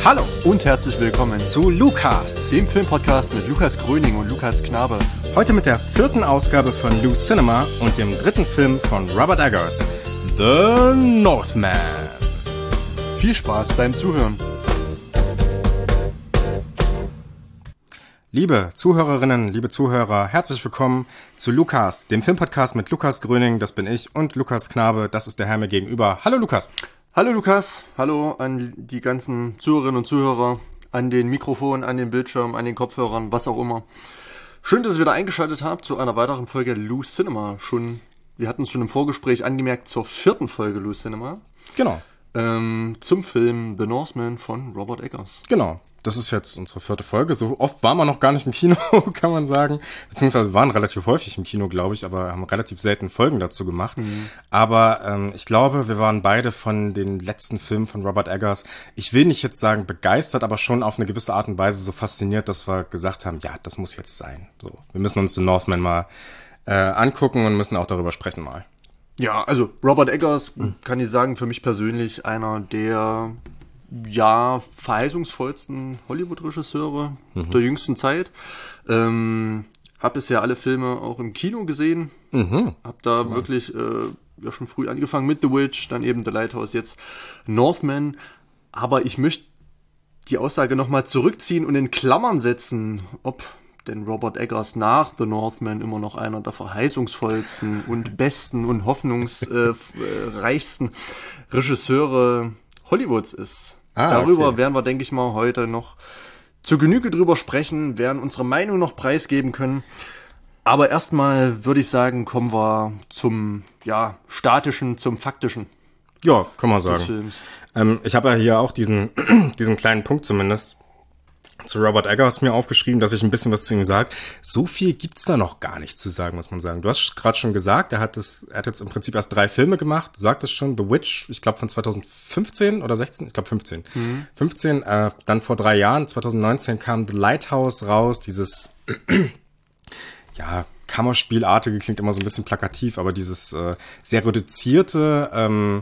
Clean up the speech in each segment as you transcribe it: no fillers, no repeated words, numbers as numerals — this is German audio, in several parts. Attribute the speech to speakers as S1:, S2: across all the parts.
S1: Hallo und herzlich willkommen
S2: zu Lucast,
S1: dem Filmpodcast mit Lukas Gröning und Lukas Knabe.
S2: Heute mit der 4. Ausgabe von Lou Cinema und dem 3. Film von Robert Eggers, The Northman.
S1: Viel Spaß beim Zuhören.
S2: Liebe Zuhörerinnen, liebe Zuhörer, herzlich willkommen zu Lucast, dem Filmpodcast mit Lukas Gröning, das bin ich, und Lukas Knabe, das ist der Herr mir gegenüber. Hallo Lukas.
S1: Hallo Lukas, hallo an die ganzen Zuhörerinnen und Zuhörer, an den Mikrofonen, an den Bildschirmen, an den Kopfhörern, was auch immer. Schön, dass ihr wieder eingeschaltet habt zu einer weiteren Folge Lou Cinema. Wir hatten es schon im Vorgespräch angemerkt, zur 4. Folge Lou Cinema.
S2: Genau.
S1: Zum Film The Northman von Robert Eggers.
S2: Genau. Das ist jetzt unsere 4. Folge. So oft waren wir noch gar nicht im Kino, kann man sagen. Beziehungsweise waren relativ häufig im Kino, glaube ich, aber haben relativ selten Folgen dazu gemacht. Aber ich glaube, wir waren beide von den letzten Filmen von Robert Eggers, ich will nicht jetzt sagen begeistert, aber schon auf eine gewisse Art und Weise so fasziniert, dass wir gesagt haben, ja, das muss jetzt sein. So, wir müssen uns den Northman mal angucken und müssen auch darüber sprechen mal.
S1: Ja, also Robert Eggers, kann ich sagen, für mich persönlich einer der verheißungsvollsten Hollywood-Regisseure der jüngsten Zeit. Hab bisher alle Filme auch im Kino gesehen. Hab da wirklich schon früh angefangen mit The Witch, dann eben The Lighthouse, jetzt Northman. Aber ich möchte die Aussage nochmal zurückziehen und in Klammern setzen, ob denn Robert Eggers nach The Northman immer noch einer der verheißungsvollsten und besten und hoffnungsreichsten Regisseure Hollywoods ist. Darüber werden wir, denke ich mal, heute noch zur Genüge drüber sprechen, werden unsere Meinung noch preisgeben können. Aber erstmal würde ich sagen, kommen wir zum statischen, zum faktischen.
S2: Ja, kann man sagen.
S1: Des Films.
S2: Ich habe ja hier auch diesen kleinen Punkt zumindest zu Robert Eggers mir aufgeschrieben, dass ich ein bisschen was zu ihm sage. So viel gibt's da noch gar nicht zu sagen, muss man sagen. Du hast gerade schon gesagt, er hat jetzt im Prinzip erst 3 Filme gemacht. Du sagtest schon, The Witch, ich glaube von 2015 oder 16, ich glaube 15. 15, dann vor 3 Jahren, 2019 kam The Lighthouse raus, dieses Kammerspielartige, klingt immer so ein bisschen plakativ, aber dieses sehr reduzierte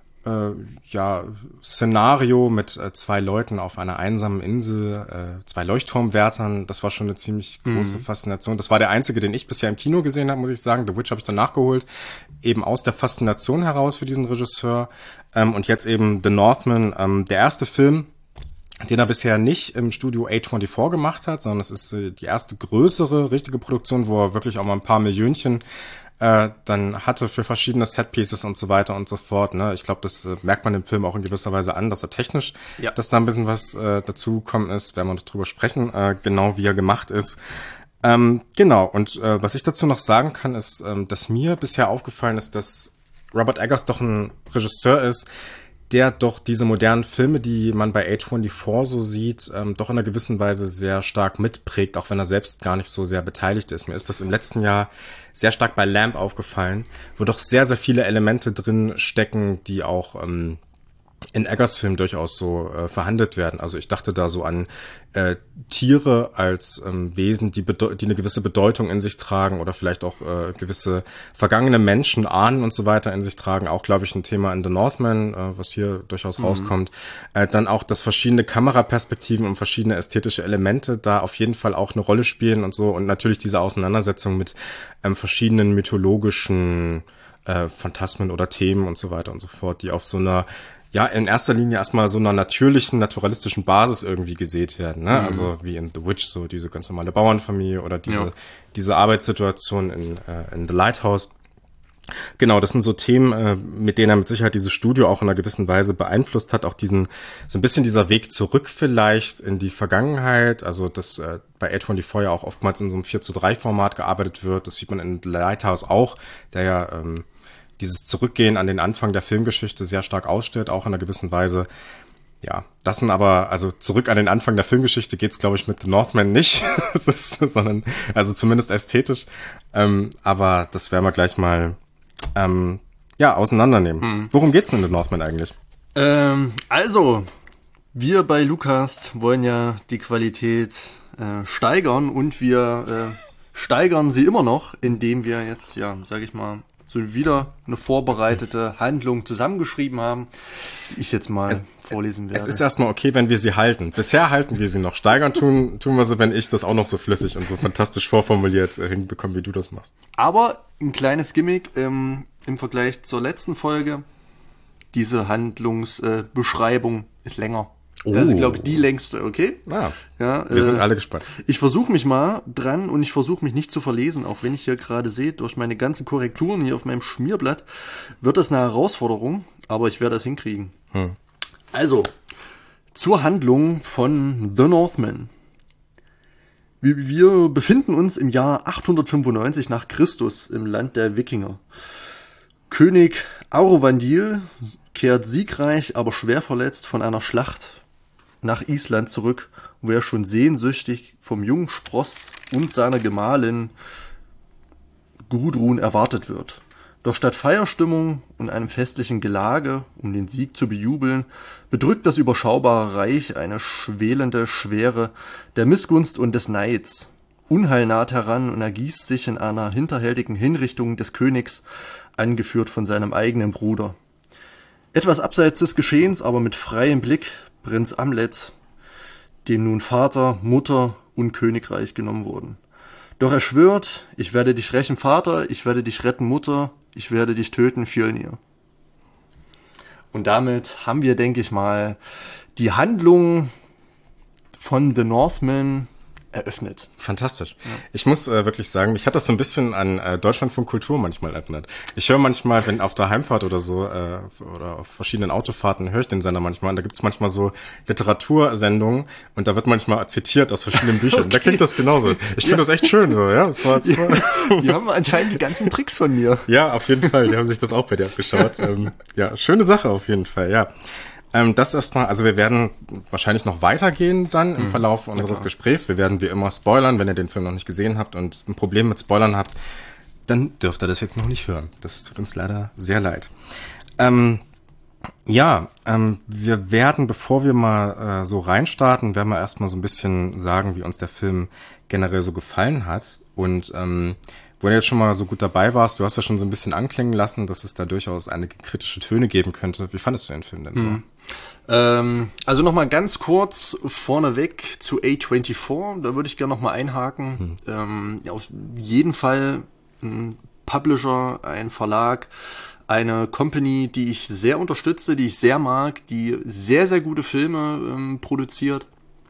S2: Szenario mit 2 Leuten auf einer einsamen Insel, 2 Leuchtturmwärtern, das war schon eine ziemlich große Faszination. Das war der einzige, den ich bisher im Kino gesehen habe, muss ich sagen. The Witch habe ich dann nachgeholt, eben aus der Faszination heraus für diesen Regisseur. Und jetzt eben The Northman, der erste Film, den er bisher nicht im Studio A24 gemacht hat, sondern es ist die erste größere, richtige Produktion, wo er wirklich auch mal ein paar Millionchen dann hatte für verschiedene Setpieces und so weiter und so fort. Ne? Ich glaube, das merkt man im Film auch in gewisser Weise an, dass er technisch, dass da ein bisschen was dazugekommen ist, werden wir noch drüber sprechen, genau wie er gemacht ist. Genau, und was ich dazu noch sagen kann, ist, dass mir bisher aufgefallen ist, dass Robert Eggers doch ein Regisseur ist, der doch diese modernen Filme, die man bei A24 so sieht, doch in einer gewissen Weise sehr stark mitprägt, auch wenn er selbst gar nicht so sehr beteiligt ist. Mir ist das im letzten Jahr sehr stark bei Lamp aufgefallen, wo doch sehr, sehr viele Elemente drin stecken, die auch in Eggers Film durchaus so verhandelt werden. Also ich dachte da so an Tiere als Wesen, die eine gewisse Bedeutung in sich tragen oder vielleicht auch gewisse vergangene Menschen, Ahnen und so weiter in sich tragen. Auch, glaube ich, ein Thema in The Northman, was hier durchaus rauskommt. Dann auch, dass verschiedene Kameraperspektiven und verschiedene ästhetische Elemente da auf jeden Fall auch eine Rolle spielen und so. Und natürlich diese Auseinandersetzung mit verschiedenen mythologischen Phantasmen oder Themen und so weiter und so fort, die auf so einer in erster Linie erstmal so einer natürlichen, naturalistischen Basis irgendwie gesät werden, ne? Also wie in The Witch, so diese ganz normale Bauernfamilie oder diese Arbeitssituation in The Lighthouse. Genau, das sind so Themen, mit denen er mit Sicherheit dieses Studio auch in einer gewissen Weise beeinflusst hat. Auch so ein bisschen dieser Weg zurück vielleicht in die Vergangenheit. Also, dass bei A24 ja auch oftmals in so einem 4:3 Format gearbeitet wird. Das sieht man in The Lighthouse auch, der ja dieses Zurückgehen an den Anfang der Filmgeschichte sehr stark ausstellt, auch in einer gewissen Weise. Ja, das sind aber, also zurück an den Anfang der Filmgeschichte geht's, glaube ich, mit The Northman nicht, sondern, also zumindest ästhetisch. Aber das werden wir gleich mal, auseinandernehmen. Worum geht's denn in The Northman eigentlich?
S1: Also, wir bei Lucas wollen ja die Qualität steigern und wir steigern sie immer noch, indem wir jetzt, sage ich mal, so wieder eine vorbereitete Handlung zusammengeschrieben haben, die ich jetzt mal vorlesen werde.
S2: Es ist erstmal okay, wenn wir sie halten. Bisher halten wir sie noch. Steigern tun wir sie, wenn ich das auch noch so flüssig und so fantastisch vorformuliert hinbekomme, wie du das machst.
S1: Aber ein kleines Gimmick im Vergleich zur letzten Folge. Diese Handlungsbeschreibung ist länger. Das ist, glaube ich, die längste, okay?
S2: Ja, wir sind alle gespannt.
S1: Ich versuche mich mal dran und ich versuche mich nicht zu verlesen, auch wenn ich hier gerade sehe, durch meine ganzen Korrekturen hier auf meinem Schmierblatt wird das eine Herausforderung, aber ich werde das hinkriegen. Also, zur Handlung von The Northman. Wir befinden uns im Jahr 895 nach Christus im Land der Wikinger. König Aurovandil kehrt siegreich, aber schwer verletzt von einer Schlacht nach Island zurück, wo er schon sehnsüchtig vom jungen Spross und seiner Gemahlin Gudrun erwartet wird. Doch statt Feierstimmung und einem festlichen Gelage, um den Sieg zu bejubeln, bedrückt das überschaubare Reich eine schwelende Schwere der Missgunst und des Neids. Unheil naht heran und ergießt sich in einer hinterhältigen Hinrichtung des Königs, angeführt von seinem eigenen Bruder. Etwas abseits des Geschehens, aber mit freiem Blick, Prinz Amlet, dem nun Vater, Mutter und Königreich genommen wurden. Doch er schwört, ich werde dich rächen, Vater, ich werde dich retten, Mutter, ich werde dich töten, Fjölnir. Und damit haben wir, denke ich mal, die Handlung von The Northman eröffnet.
S2: Fantastisch. Ja. Ich muss wirklich sagen, mich hat das so ein bisschen an Deutschlandfunk Kultur manchmal erinnert. Ich höre manchmal, wenn auf der Heimfahrt oder so oder auf verschiedenen Autofahrten höre ich den Sender manchmal und da gibt's manchmal so Literatursendungen und da wird manchmal zitiert aus verschiedenen Büchern. Okay. Da klingt das genauso. Ich finde das echt schön so, ja. Das war
S1: die haben anscheinend die ganzen Tricks von mir.
S2: Ja, auf jeden Fall. Die haben sich das auch bei dir abgeschaut. Ja, schöne Sache auf jeden Fall, ja. Das erstmal, also wir werden wahrscheinlich noch weitergehen dann im Verlauf unseres Gesprächs. Wir werden wie immer spoilern, wenn ihr den Film noch nicht gesehen habt und ein Problem mit Spoilern habt, dann dürft ihr das jetzt noch nicht hören. Das tut uns leider sehr leid. Wir werden, bevor wir mal so reinstarten, werden wir erstmal so ein bisschen sagen, wie uns der Film generell so gefallen hat. Und wo du jetzt schon mal so gut dabei warst, du hast ja schon so ein bisschen anklingen lassen, dass es da durchaus einige kritische Töne geben könnte. Wie fandest du den Film denn so?
S1: Also nochmal ganz kurz vorneweg zu A24, da würde ich gerne nochmal einhaken. Auf jeden Fall ein Publisher, ein Verlag, eine Company, die ich sehr unterstütze, die ich sehr mag, die sehr, sehr gute Filme produziert,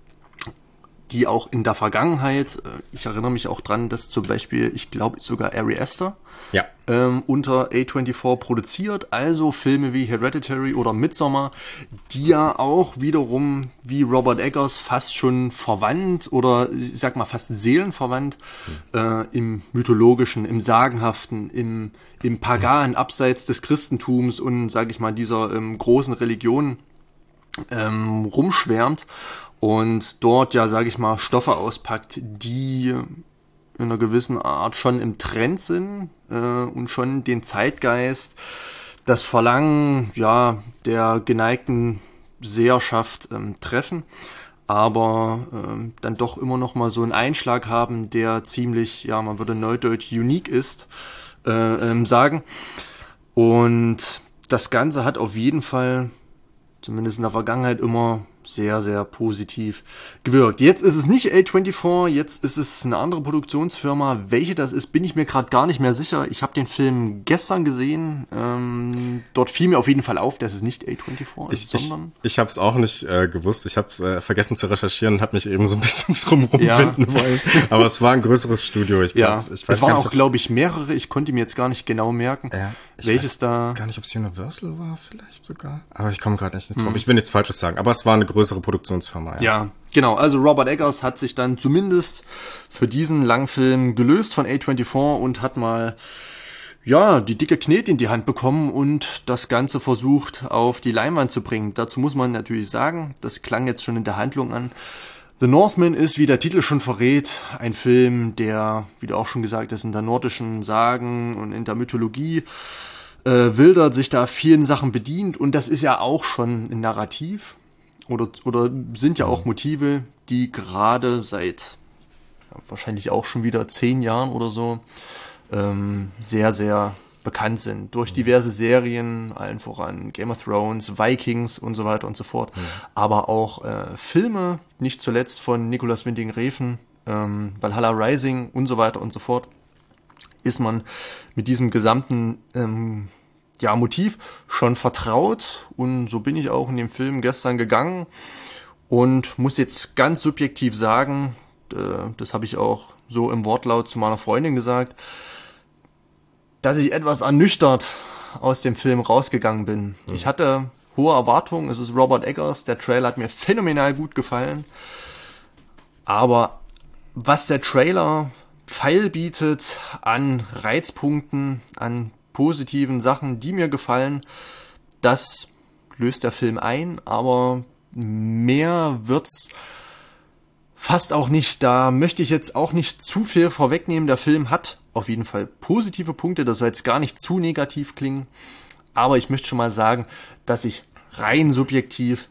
S1: die auch in der Vergangenheit, ich erinnere mich auch dran, dass zum Beispiel, ich glaube sogar Ari Aster unter A24 produziert, also Filme wie Hereditary oder Midsommar, die ja auch wiederum wie Robert Eggers fast schon verwandt oder ich sag mal fast seelenverwandt im mythologischen, im sagenhaften, im Pagan, abseits des Christentums und sag ich mal dieser großen Religion rumschwärmt und dort ja, sage ich mal, Stoffe auspackt, die in einer gewissen Art schon im Trend sind und schon den Zeitgeist, das Verlangen ja der geneigten Seherschaft treffen, aber dann doch immer noch mal so einen Einschlag haben, der ziemlich, ja, man würde neudeutsch unique ist, sagen. Und das Ganze hat auf jeden Fall, zumindest in der Vergangenheit, immer sehr, sehr positiv gewirkt. Jetzt ist es nicht A24, jetzt ist es eine andere Produktionsfirma. Welche das ist, bin ich mir gerade gar nicht mehr sicher. Ich habe den Film gestern gesehen. Dort fiel mir auf jeden Fall auf, dass es nicht A24 ist, sondern...
S2: Ich habe es auch nicht gewusst. Ich habe es vergessen zu recherchieren und habe mich eben so ein bisschen drum rumwinden wollen. Aber es war ein größeres Studio. Ich weiß
S1: es waren auch, glaube ich, mehrere. Ich konnte mir jetzt gar nicht genau merken, welches da...
S2: Gar nicht, ob es Universal war vielleicht sogar. Aber ich komme gerade nicht drauf. Ich will nichts Falsches sagen. Aber es war eine größere Produktionsfirma.
S1: Ja, genau. Also Robert Eggers hat sich dann zumindest für diesen Langfilm gelöst von A24 und hat mal die dicke Knete in die Hand bekommen und das Ganze versucht auf die Leinwand zu bringen. Dazu muss man natürlich sagen, das klang jetzt schon in der Handlung an, The Northman ist, wie der Titel schon verrät, ein Film, der, wie du auch schon gesagt hast, in der nordischen Sagen und in der Mythologie wildert, sich da vielen Sachen bedient und das ist ja auch schon ein Narrativ. Oder sind ja auch Motive, die gerade seit wahrscheinlich auch schon wieder 10 Jahren oder so sehr, sehr bekannt sind. Durch diverse Serien, allen voran Game of Thrones, Vikings und so weiter und so fort. Aber auch Filme, nicht zuletzt von Nicolas Winding Refn, Valhalla Rising und so weiter und so fort, ist man mit diesem gesamten Motiv schon vertraut. Und so bin ich auch in dem Film gestern gegangen und muss jetzt ganz subjektiv sagen, das habe ich auch so im Wortlaut zu meiner Freundin gesagt, dass ich etwas ernüchtert aus dem Film rausgegangen bin. Ich hatte hohe Erwartungen, es ist Robert Eggers, der Trailer hat mir phänomenal gut gefallen, aber was der Trailer feilbietet an Reizpunkten, an positiven Sachen, die mir gefallen, das löst der Film ein, aber mehr wird's fast auch nicht. Da möchte ich jetzt auch nicht zu viel vorwegnehmen. Der Film hat auf jeden Fall positive Punkte, das soll jetzt gar nicht zu negativ klingen, aber ich möchte schon mal sagen, dass ich rein subjektiv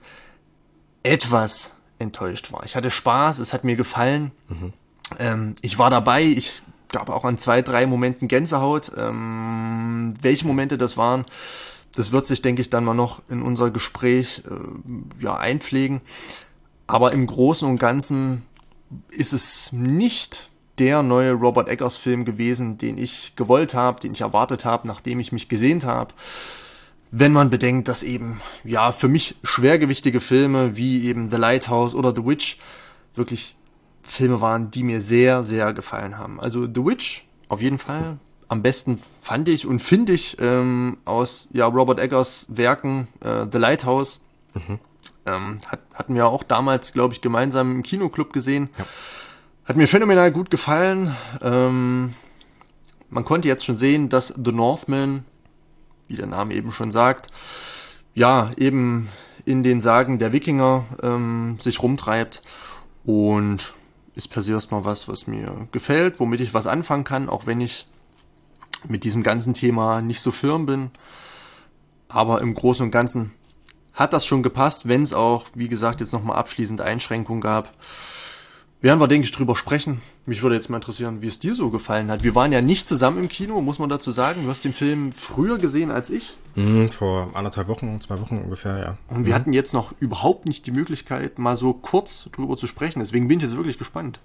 S1: etwas enttäuscht war. Ich hatte Spaß, es hat mir gefallen, ich war dabei, ich gab auch an 2, 3 Momenten Gänsehaut. Welche Momente das waren, das wird sich, denke ich, dann mal noch in unser Gespräch einpflegen, aber im Großen und Ganzen ist es nicht der neue Robert Eggers Film gewesen, den ich gewollt habe, den ich erwartet habe, nachdem ich mich gesehnt habe. Wenn man bedenkt, dass eben für mich schwergewichtige Filme wie eben The Lighthouse oder The Witch wirklich Filme waren, die mir sehr, sehr gefallen haben. Also The Witch auf jeden Fall am besten fand ich und finde ich aus Robert Eggers Werken The Lighthouse. Hatten wir auch damals, glaube ich, gemeinsam im Kinoclub gesehen. Ja. Hat mir phänomenal gut gefallen. Man konnte jetzt schon sehen, dass The Northman, wie der Name eben schon sagt, eben in den Sagen der Wikinger sich rumtreibt und ist per se erstmal was mir gefällt, womit ich was anfangen kann, auch wenn ich mit diesem ganzen Thema nicht so firm bin. Aber im Großen und Ganzen hat das schon gepasst, wenn es auch, wie gesagt, jetzt nochmal abschließend Einschränkungen gab. Werden wir, denke ich, drüber sprechen. Mich würde jetzt mal interessieren, wie es dir so gefallen hat. Wir waren ja nicht zusammen im Kino, muss man dazu sagen. Du hast den Film früher gesehen als ich.
S2: Vor 2 Wochen ungefähr, ja.
S1: Und wir hatten jetzt noch überhaupt nicht die Möglichkeit, mal so kurz drüber zu sprechen. Deswegen bin ich jetzt wirklich gespannt.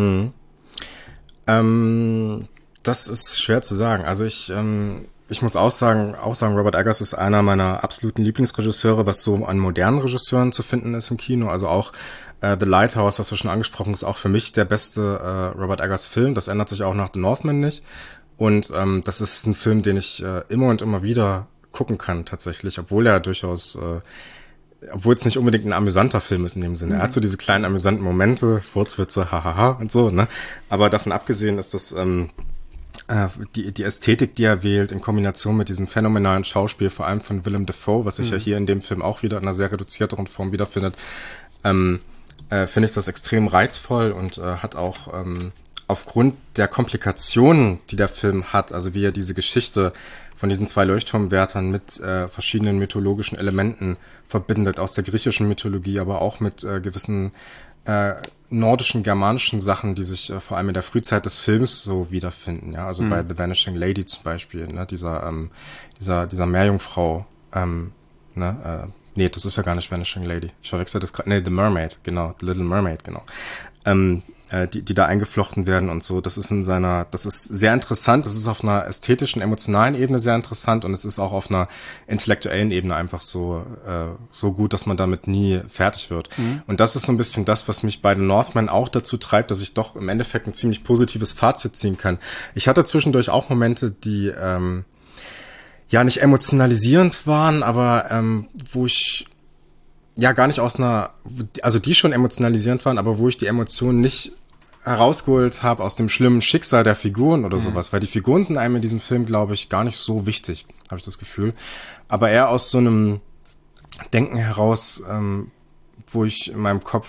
S2: Das ist schwer zu sagen. Also ich muss auch sagen, Robert Eggers ist einer meiner absoluten Lieblingsregisseure, was so an modernen Regisseuren zu finden ist im Kino. Also auch The Lighthouse, hast du schon angesprochen, ist auch für mich der beste Robert Eggers Film. Das ändert sich auch nach The Northman nicht. Und das ist ein Film, den ich immer und immer wieder gucken kann tatsächlich, obwohl er durchaus, obwohl es nicht unbedingt ein amüsanter Film ist in dem Sinne. Er hat so diese kleinen amüsanten Momente, Furzwitze, hahaha und so, ne? Aber davon abgesehen ist das die Ästhetik, die er wählt, in Kombination mit diesem phänomenalen Schauspiel, vor allem von Willem Dafoe, was sich ja hier in dem Film auch wieder in einer sehr reduzierteren Form wiederfindet, finde ich das extrem reizvoll und hat auch aufgrund der Komplikationen, die der Film hat, also wie er diese Geschichte von diesen 2 Leuchtturmwärtern mit verschiedenen mythologischen Elementen verbindet, aus der griechischen Mythologie, aber auch mit gewissen nordischen, germanischen Sachen, die sich vor allem in der Frühzeit des Films so wiederfinden, ja, also bei The Vanishing Lady zum Beispiel, ne, dieser Meerjungfrau, nee, das ist ja gar nicht Vanishing Lady, ich verwechsel das gerade, nee, The Mermaid, genau, The Little Mermaid, genau, die da eingeflochten werden und so, das ist sehr interessant, das ist auf einer ästhetischen, emotionalen Ebene sehr interessant und es ist auch auf einer intellektuellen Ebene einfach so gut, dass man damit nie fertig wird. Und das ist so ein bisschen das, was mich bei The Northman auch dazu treibt, dass ich doch im Endeffekt ein ziemlich positives Fazit ziehen kann. Ich hatte zwischendurch auch Momente, die nicht emotionalisierend waren, aber wo ich gar nicht die schon emotionalisierend waren, aber wo ich die Emotionen nicht herausgeholt habe aus dem schlimmen Schicksal der Figuren oder sowas, weil die Figuren sind einem in diesem Film, glaube ich, gar nicht so wichtig, habe ich das Gefühl, aber eher aus so einem Denken heraus, wo ich in meinem Kopf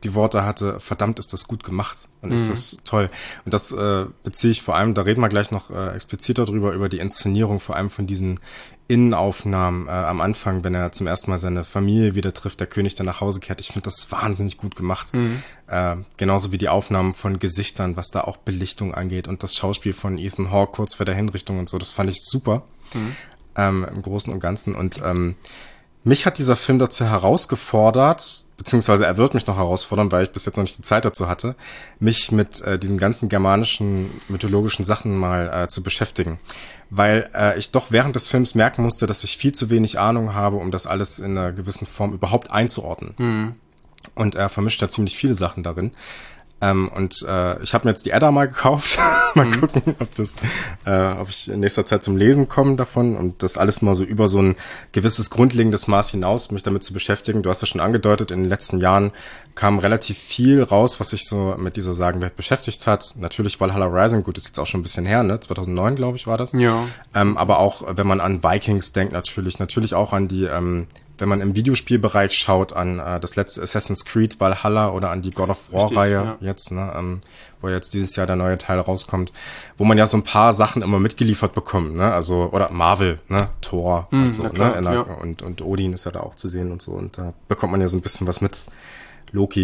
S2: die Worte hatte, verdammt, ist das gut gemacht und ist das toll. Und das beziehe ich vor allem, da reden wir gleich noch expliziter drüber, über die Inszenierung, vor allem von diesen Innenaufnahmen am Anfang, wenn er zum ersten Mal seine Familie wieder trifft, der König, der nach Hause kehrt. Ich finde das wahnsinnig gut gemacht. Genauso wie die Aufnahmen von Gesichtern, was da auch Belichtung angeht und das Schauspiel von Ethan Hawke kurz vor der Hinrichtung und so, das fand ich super im Großen und Ganzen. Und mich hat dieser Film dazu herausgefordert, beziehungsweise er wird mich noch herausfordern, weil ich bis jetzt noch nicht die Zeit dazu hatte, mich mit diesen ganzen germanischen, mythologischen Sachen mal zu beschäftigen. Weil ich doch während des Films merken musste, dass ich viel zu wenig Ahnung habe, um das alles in einer gewissen Form überhaupt einzuordnen. Und er vermischt da ziemlich viele Sachen darin. Ich habe mir jetzt die Edda mal gekauft. Mal gucken, ob ich in nächster Zeit zum Lesen komme davon und das alles mal so über so ein gewisses grundlegendes Maß hinaus, mich damit zu beschäftigen. Du hast ja schon angedeutet, in den letzten Jahren kam relativ viel raus, was sich so mit dieser Sagenwelt beschäftigt hat. Natürlich Valhalla Rising, gut, ist jetzt auch schon ein bisschen her, ne? 2009, glaube ich, war das.
S1: Ja.
S2: Aber auch, wenn man an Vikings denkt, natürlich auch an die, wenn man im Videospielbereich schaut, an das letzte Assassin's Creed Valhalla oder an die God of War-Reihe jetzt, ne, wo jetzt dieses Jahr der neue Teil rauskommt, wo man ja so ein paar Sachen immer mitgeliefert bekommt, ne, also, oder Marvel, ne, Thor und so, klar, ne, und Odin ist ja da auch zu sehen und so, und da bekommt man ja so ein bisschen was mit, Loki.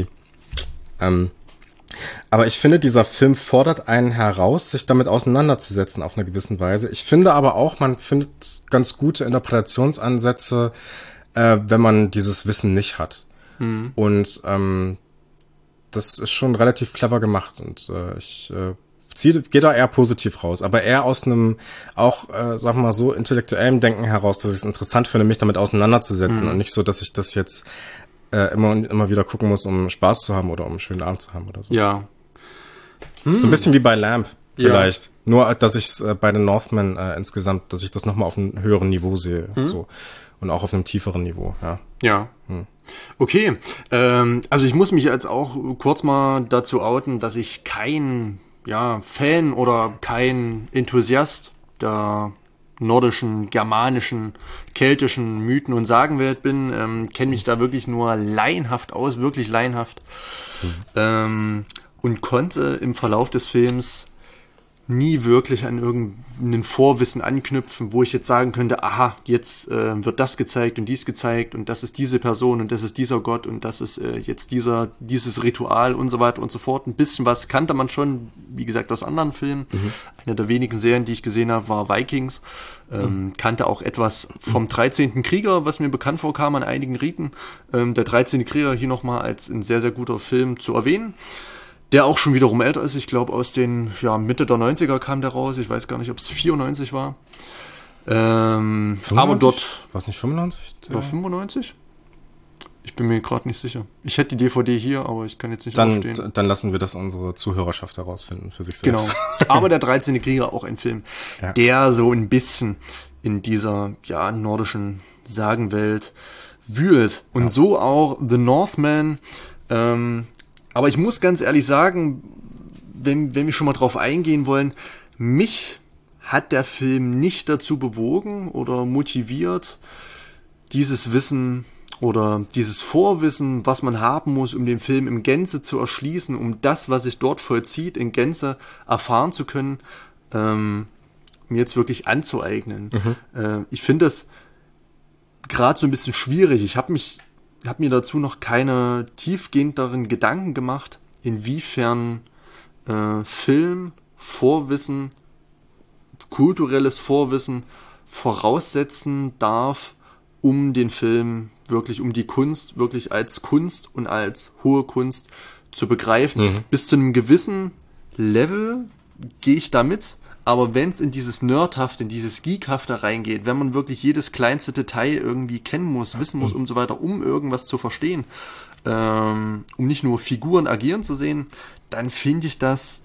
S2: Aber ich finde, dieser Film fordert einen heraus, sich damit auseinanderzusetzen auf eine gewisse Weise. Ich finde aber auch, man findet ganz gute Interpretationsansätze, wenn man dieses Wissen nicht hat. Und das ist schon relativ clever gemacht und ich gehe da eher positiv raus, aber eher aus einem auch, sagen wir mal so, intellektuellem Denken heraus, dass ich es interessant finde, mich damit auseinanderzusetzen und nicht so, dass ich das jetzt immer und immer wieder gucken muss, um Spaß zu haben oder um einen schönen Abend zu haben oder so.
S1: Ja.
S2: So ein bisschen wie bei Lamp vielleicht. Ja. Nur, dass ich es bei den Northmen insgesamt, dass ich das nochmal auf einem höheren Niveau sehe. So. Und auch auf einem tieferen Niveau, ja.
S1: Ja. Okay. Also ich muss mich jetzt auch kurz mal dazu outen, dass ich kein Fan oder kein Enthusiast der nordischen, germanischen, keltischen Mythen und Sagenwelt bin, kenne mich da wirklich nur laienhaft aus, wirklich laienhaft, und konnte im Verlauf des Films nie wirklich an irgendein Vorwissen anknüpfen, wo ich jetzt sagen könnte, aha, jetzt wird das gezeigt und dies gezeigt und das ist diese Person und das ist dieser Gott und das ist jetzt dieses Ritual und so weiter und so fort. Ein bisschen was kannte man schon, wie gesagt, aus anderen Filmen. Eine der wenigen Serien, die ich gesehen habe, war Vikings. Kannte auch etwas vom 13. Krieger, was mir bekannt vorkam an einigen Riten. Der 13. Krieger hier nochmal als ein sehr, sehr guter Film zu erwähnen. Der auch schon wiederum älter ist. Ich glaube, aus den Mitte der 90er kam der raus. Ich weiß gar nicht, ob es 94 war.
S2: 95?
S1: Aber dort...
S2: War es nicht 95?
S1: War 95? Ich bin mir gerade nicht sicher. Ich hätte die DVD hier, aber ich kann jetzt nicht
S2: aufstehen. Dann lassen wir das unsere Zuhörerschaft herausfinden für sich selbst.
S1: Genau. Aber der 13. Krieger, auch ein Film, der so ein bisschen in dieser nordischen Sagenwelt wühlt. Und so auch The Northman. Aber ich muss ganz ehrlich sagen, wenn wir schon mal drauf eingehen wollen, mich hat der Film nicht dazu bewogen oder motiviert, dieses Wissen oder dieses Vorwissen, was man haben muss, um den Film in Gänze zu erschließen, um das, was sich dort vollzieht, in Gänze erfahren zu können, mir jetzt wirklich anzueignen. Ich finde das gerade so ein bisschen schwierig. Ich habe mir dazu noch keine tiefgehenderen Gedanken gemacht, inwiefern Film, Vorwissen, kulturelles Vorwissen voraussetzen darf, um den Film wirklich, um die Kunst wirklich als Kunst und als hohe Kunst zu begreifen. Bis zu einem gewissen Level gehe ich da mit, aber wenn es in dieses Nerdhafte, in dieses Geekhafte reingeht, wenn man wirklich jedes kleinste Detail irgendwie kennen muss, wissen muss und so weiter, um irgendwas zu verstehen, um nicht nur Figuren agieren zu sehen, dann finde ich das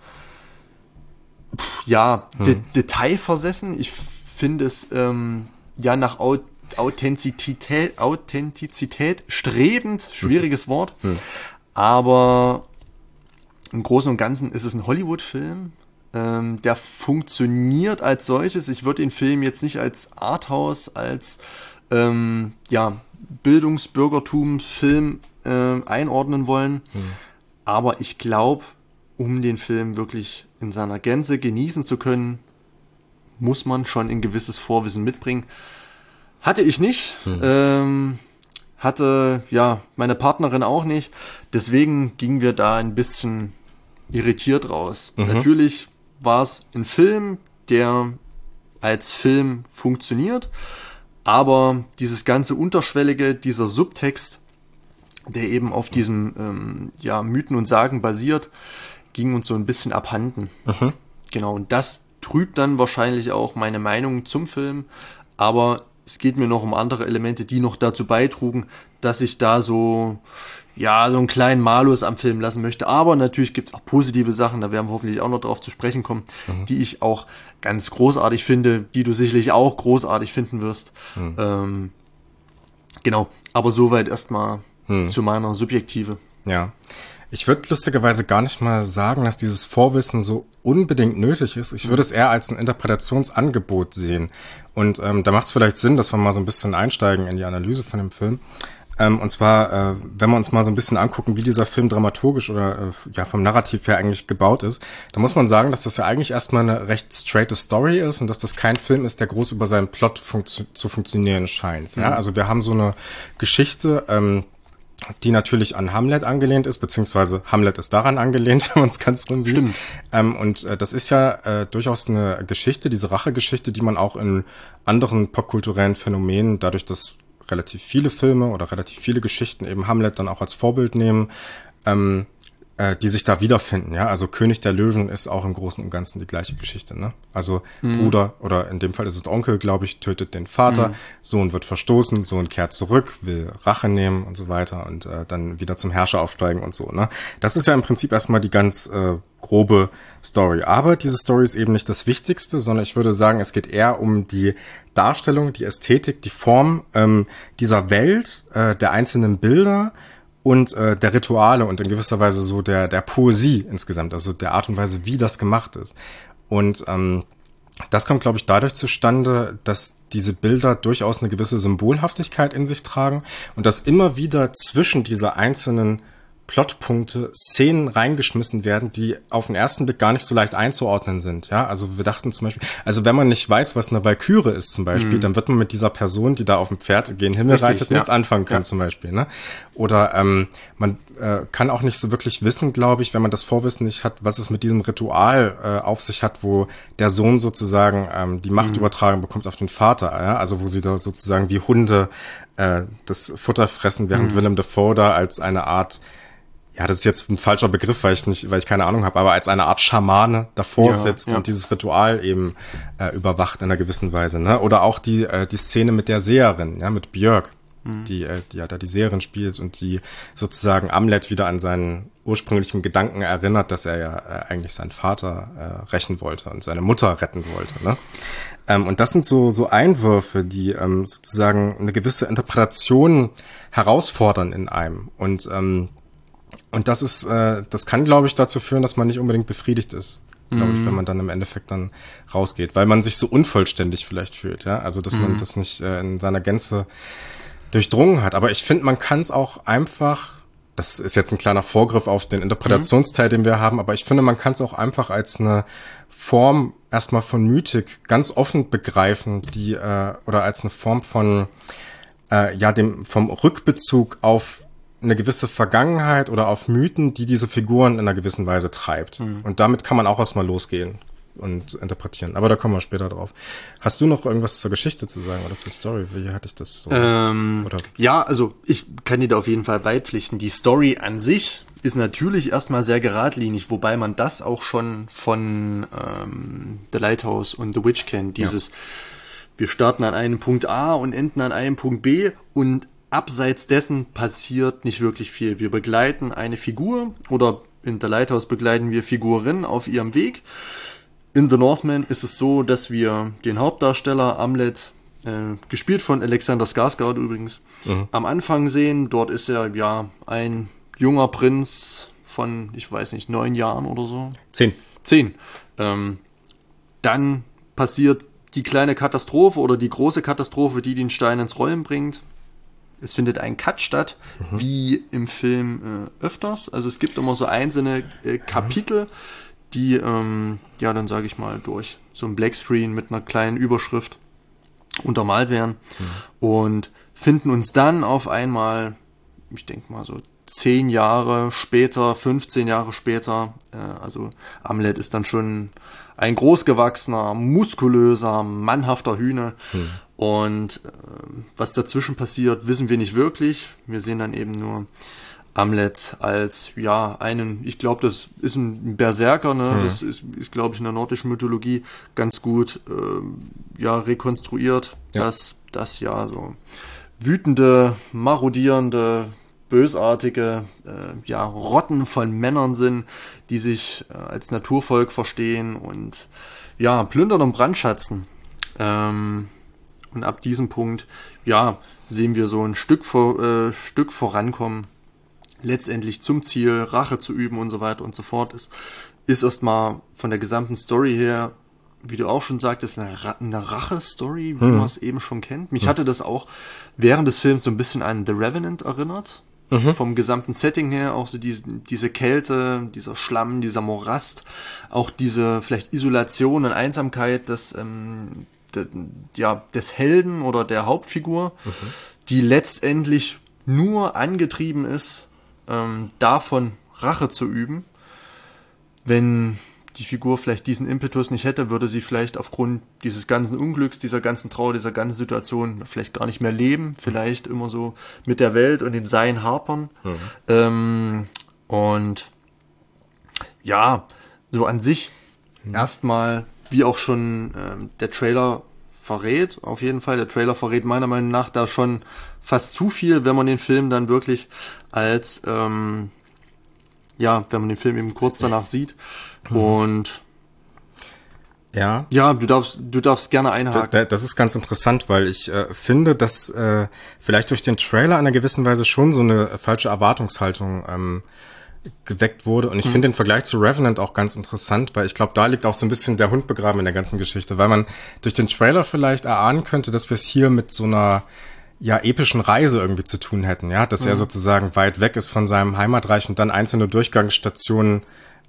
S1: detailversessen. Ich finde es nach Authentizität strebend, schwieriges Wort, aber im Großen und Ganzen ist es ein Hollywood-Film, der funktioniert als solches. Ich würde den Film jetzt nicht als Arthouse, als Bildungsbürgertumsfilm einordnen wollen. Aber ich glaube, um den Film wirklich in seiner Gänze genießen zu können, muss man schon ein gewisses Vorwissen mitbringen. Hatte ich nicht. Hatte, ja, meine Partnerin auch nicht. Deswegen gingen wir da ein bisschen irritiert raus. Natürlich war es ein Film, der als Film funktioniert, aber dieses ganze Unterschwellige, dieser Subtext, der eben auf diesem Mythen und Sagen basiert, ging uns so ein bisschen abhanden. Genau, und das trübt dann wahrscheinlich auch meine Meinung zum Film, aber es geht mir noch um andere Elemente, die noch dazu beitrugen, dass ich da so einen kleinen Malus am Film lassen möchte. Aber natürlich gibt es auch positive Sachen, da werden wir hoffentlich auch noch drauf zu sprechen kommen, die ich auch ganz großartig finde, die du sicherlich auch großartig finden wirst. Genau, aber soweit erstmal zu meiner Subjektive.
S2: Ja. Ich würde lustigerweise gar nicht mal sagen, dass dieses Vorwissen so unbedingt nötig ist. Ich würde es eher als ein Interpretationsangebot sehen. Und da macht es vielleicht Sinn, dass wir mal so ein bisschen einsteigen in die Analyse von dem Film. Und zwar, wenn wir uns mal so ein bisschen angucken, wie dieser Film dramaturgisch oder vom Narrativ her eigentlich gebaut ist, da muss man sagen, dass das ja eigentlich erstmal eine recht straighte Story ist und dass das kein Film ist, der groß über seinen Plot zu funktionieren scheint. Ja? Also wir haben so eine Geschichte, die natürlich an Hamlet angelehnt ist, beziehungsweise Hamlet ist daran angelehnt, wenn man es ganz drin sieht. Und das ist ja durchaus eine Geschichte, diese Rachegeschichte, die man auch in anderen popkulturellen Phänomenen, dadurch, dass relativ viele Filme oder relativ viele Geschichten eben Hamlet dann auch als Vorbild nehmen, die sich da wiederfinden, ja. Also König der Löwen ist auch im Großen und Ganzen die gleiche Geschichte, ne? Also Bruder, oder in dem Fall ist es Onkel, glaube ich, tötet den Vater, Sohn wird verstoßen, Sohn kehrt zurück, will Rache nehmen und so weiter und dann wieder zum Herrscher aufsteigen und so, ne? Das ist ja im Prinzip erstmal die ganz grobe Story. Aber diese Story ist eben nicht das Wichtigste, sondern ich würde sagen, es geht eher um die Darstellung, die Ästhetik, die Form dieser Welt, der einzelnen Bilder und der Rituale und in gewisser Weise so der Poesie insgesamt, also der Art und Weise, wie das gemacht ist. Und das kommt, glaube ich, dadurch zustande, dass diese Bilder durchaus eine gewisse Symbolhaftigkeit in sich tragen und dass immer wieder zwischen dieser einzelnen Plotpunkte Szenen reingeschmissen werden, die auf den ersten Blick gar nicht so leicht einzuordnen sind. Ja, also wir dachten zum Beispiel, also wenn man nicht weiß, was eine Walküre ist zum Beispiel, dann wird man mit dieser Person, die da auf dem Pferd gen Himmel reitet, nichts anfangen können zum Beispiel. Ne? Oder man kann auch nicht so wirklich wissen, glaube ich, wenn man das Vorwissen nicht hat, was es mit diesem Ritual auf sich hat, wo der Sohn sozusagen die Macht übertragen bekommt auf den Vater. Ja? Also wo sie da sozusagen wie Hunde das Futter fressen, während Willem Dafoe da als eine Art, ja, das ist jetzt ein falscher Begriff, weil ich keine Ahnung habe, aber als eine Art Schamane davor sitzt und dieses Ritual eben überwacht in einer gewissen Weise, ne? Oder auch die Szene mit der Seherin, ja, mit Björk, die ja da die Seherin spielt und die sozusagen Amlet wieder an seinen ursprünglichen Gedanken erinnert, dass er ja eigentlich seinen Vater rächen wollte und seine Mutter retten wollte, ne? Und das sind so Einwürfe, die sozusagen eine gewisse Interpretation herausfordern in einem und das kann, glaube ich, dazu führen, dass man nicht unbedingt befriedigt ist, glaube ich, wenn man dann im Endeffekt dann rausgeht, weil man sich so unvollständig vielleicht fühlt, ja, also dass man das nicht in seiner Gänze durchdrungen hat. Aber ich finde, man kann es auch einfach, das ist jetzt ein kleiner Vorgriff auf den Interpretationsteil, den wir haben, aber ich finde, man kann es auch einfach als eine Form erstmal von Mythik ganz offen begreifen, die oder als eine Form von vom Rückbezug auf eine gewisse Vergangenheit oder auf Mythen, die diese Figuren in einer gewissen Weise treibt. Und damit kann man auch erstmal losgehen und interpretieren. Aber da kommen wir später drauf. Hast du noch irgendwas zur Geschichte zu sagen oder zur Story? Wie hatte ich das so?
S1: Ja, also ich kann dir da auf jeden Fall beipflichten. Die Story an sich ist natürlich erstmal sehr geradlinig, wobei man das auch schon von The Lighthouse und The Witch kennt. Wir starten an einem Punkt A und enden an einem Punkt B und abseits dessen passiert nicht wirklich viel. Wir begleiten eine Figur oder in The Lighthouse begleiten wir Figurinnen auf ihrem Weg. In The Northman ist es so, dass wir den Hauptdarsteller Amlet, gespielt von Alexander Skarsgård übrigens, am Anfang sehen. Dort ist er ein junger Prinz von, ich weiß nicht, 9 Jahren oder so. 10. Dann passiert die kleine Katastrophe oder die große Katastrophe, die den Stein ins Rollen bringt. es findet ein Cut statt, wie im Film öfters. Also es gibt immer so einzelne Kapitel, die, ja, dann sage ich mal, durch so ein Blackscreen mit einer kleinen Überschrift untermalt werden und finden uns dann auf einmal, ich denke mal so 10 Jahre später, 15 Jahre später, also Amlet ist dann schon ein großgewachsener, muskulöser, mannhafter Hühner. Und was dazwischen passiert, wissen wir nicht wirklich. Wir sehen dann eben nur Amlet als, ja, ich glaube, das ist ein Berserker, ne? Das ist glaube ich, in der nordischen Mythologie ganz gut, ja, rekonstruiert, dass das ja so wütende, marodierende, bösartige, ja, Rotten von Männern sind, die sich als Naturvolk verstehen und, ja, plündern und brandschatzen. Und ab diesem Punkt, ja, sehen wir so ein Stück vorankommen, letztendlich zum Ziel, Rache zu üben und so weiter und so fort. Ist erstmal von der gesamten Story her, wie du auch schon sagtest, eine Rache-Story, wie man es eben schon kennt. Mich hatte das auch während des Films so ein bisschen an The Revenant erinnert. Vom gesamten Setting her, auch so diese Kälte, dieser Schlamm, dieser Morast, auch diese vielleicht Isolation und Einsamkeit des Helden oder der Hauptfigur, die letztendlich nur angetrieben ist, davon Rache zu üben. Wenn die Figur vielleicht diesen Impetus nicht hätte, würde sie vielleicht aufgrund dieses ganzen Unglücks, dieser ganzen Trauer, dieser ganzen Situation vielleicht gar nicht mehr leben, vielleicht immer so mit der Welt und dem Sein hapern. Und ja, so an sich erstmal, wie auch schon der Trailer verrät, auf jeden Fall, der Trailer verrät meiner Meinung nach da schon fast zu viel, wenn man den Film dann wirklich als wenn man den Film eben kurz danach sieht. Und ja, du darfst gerne einhaken.
S2: Das ist ganz interessant, weil ich finde, dass vielleicht durch den Trailer in einer gewissen Weise schon so eine falsche Erwartungshaltung geweckt wurde. Und ich finde den Vergleich zu Revenant auch ganz interessant, weil ich glaube, da liegt auch so ein bisschen der Hund begraben in der ganzen Geschichte, weil man durch den Trailer vielleicht erahnen könnte, dass wir es hier mit so einer epischen Reise irgendwie zu tun hätten, ja, dass er sozusagen weit weg ist von seinem Heimatreich und dann einzelne Durchgangsstationen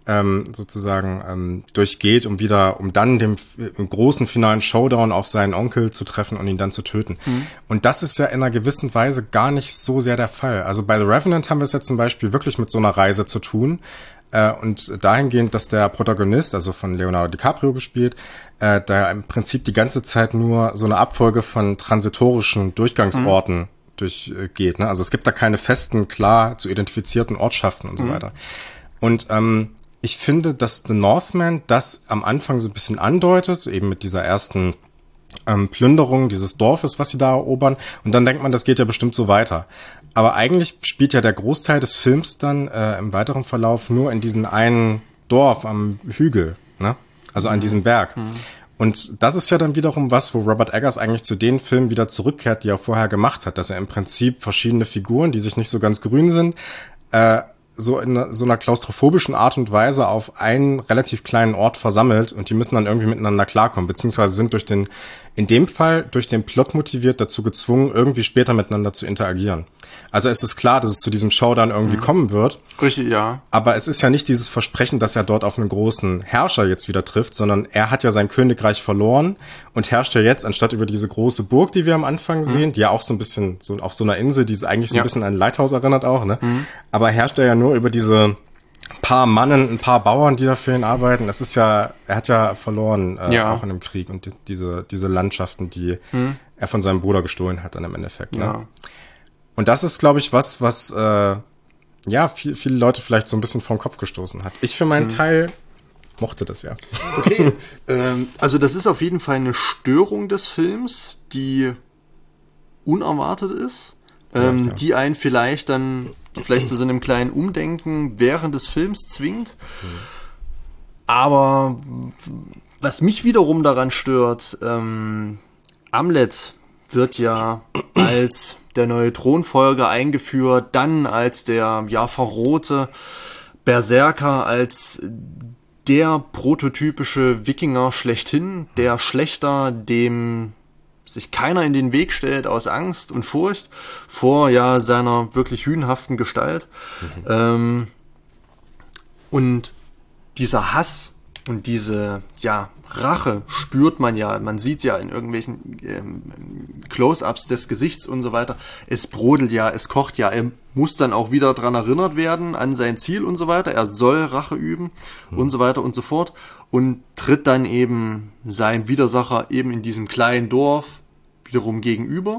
S2: durchgeht, um dann im großen finalen Showdown auf seinen Onkel zu treffen und ihn dann zu töten. Und das ist ja in einer gewissen Weise gar nicht so sehr der Fall. Also bei The Revenant haben wir es jetzt zum Beispiel wirklich mit so einer Reise zu tun, und dahingehend, dass der Protagonist, also von Leonardo DiCaprio gespielt, da im Prinzip die ganze Zeit nur so eine Abfolge von transitorischen Durchgangsorten durchgeht. Ne? Also es gibt da keine festen, klar zu identifizierten Ortschaften und so weiter. Und ich finde, dass The Northman das am Anfang so ein bisschen andeutet, eben mit dieser ersten Plünderung dieses Dorfes, was sie da erobern. Und dann denkt man, das geht ja bestimmt so weiter. Aber eigentlich spielt ja der Großteil des Films dann im weiteren Verlauf nur in diesem einen Dorf am Hügel, ne? Also an diesem Berg. Und das ist ja dann wiederum was, wo Robert Eggers eigentlich zu den Filmen wieder zurückkehrt, die er vorher gemacht hat, dass er im Prinzip verschiedene Figuren, die sich nicht so ganz grün sind, so in so einer klaustrophobischen Art und Weise auf einen relativ kleinen Ort versammelt und die müssen dann irgendwie miteinander klarkommen, beziehungsweise sind in dem Fall durch den Plot motiviert dazu gezwungen, irgendwie später miteinander zu interagieren. Also es ist klar, dass es zu diesem Showdown irgendwie kommen wird.
S1: Richtig, ja.
S2: Aber es ist ja nicht dieses Versprechen, dass er dort auf einen großen Herrscher jetzt wieder trifft, sondern er hat ja sein Königreich verloren und herrscht ja jetzt, anstatt über diese große Burg, die wir am Anfang sehen, die ja auch so ein bisschen so auf so einer Insel, die eigentlich so ein bisschen an ein Lighthouse erinnert auch, ne? Aber herrscht er ja nur über diese paar Mannen, ein paar Bauern, die da für ihn arbeiten. Das ist ja, er hat ja verloren, auch in dem Krieg und diese Landschaften, die er von seinem Bruder gestohlen hat dann im Endeffekt, ne?
S1: Ja.
S2: Und das ist, glaube ich, was viele Leute vielleicht so ein bisschen vor den Kopf gestoßen hat. Ich für meinen Teil mochte das ja.
S1: Okay, also das ist auf jeden Fall eine Störung des Films, die unerwartet ist, die einen vielleicht zu so einem kleinen Umdenken während des Films zwingt. Aber was mich wiederum daran stört, Amlet wird ja als der neue Thronfolger eingeführt, dann als der verrohte Berserker, als der prototypische Wikinger schlechthin, der Schlechter, dem sich keiner in den Weg stellt aus Angst und Furcht vor ja seiner wirklich hünenhaften Gestalt. Und dieser Hass und diese Rache spürt man ja. Man sieht ja in irgendwelchen Close-ups des Gesichts und so weiter. Es brodelt ja, es kocht ja. Er muss dann auch wieder dran erinnert werden an sein Ziel und so weiter. Er soll Rache üben und so weiter und so fort. Und tritt dann eben seinem Widersacher eben in diesem kleinen Dorf wiederum gegenüber.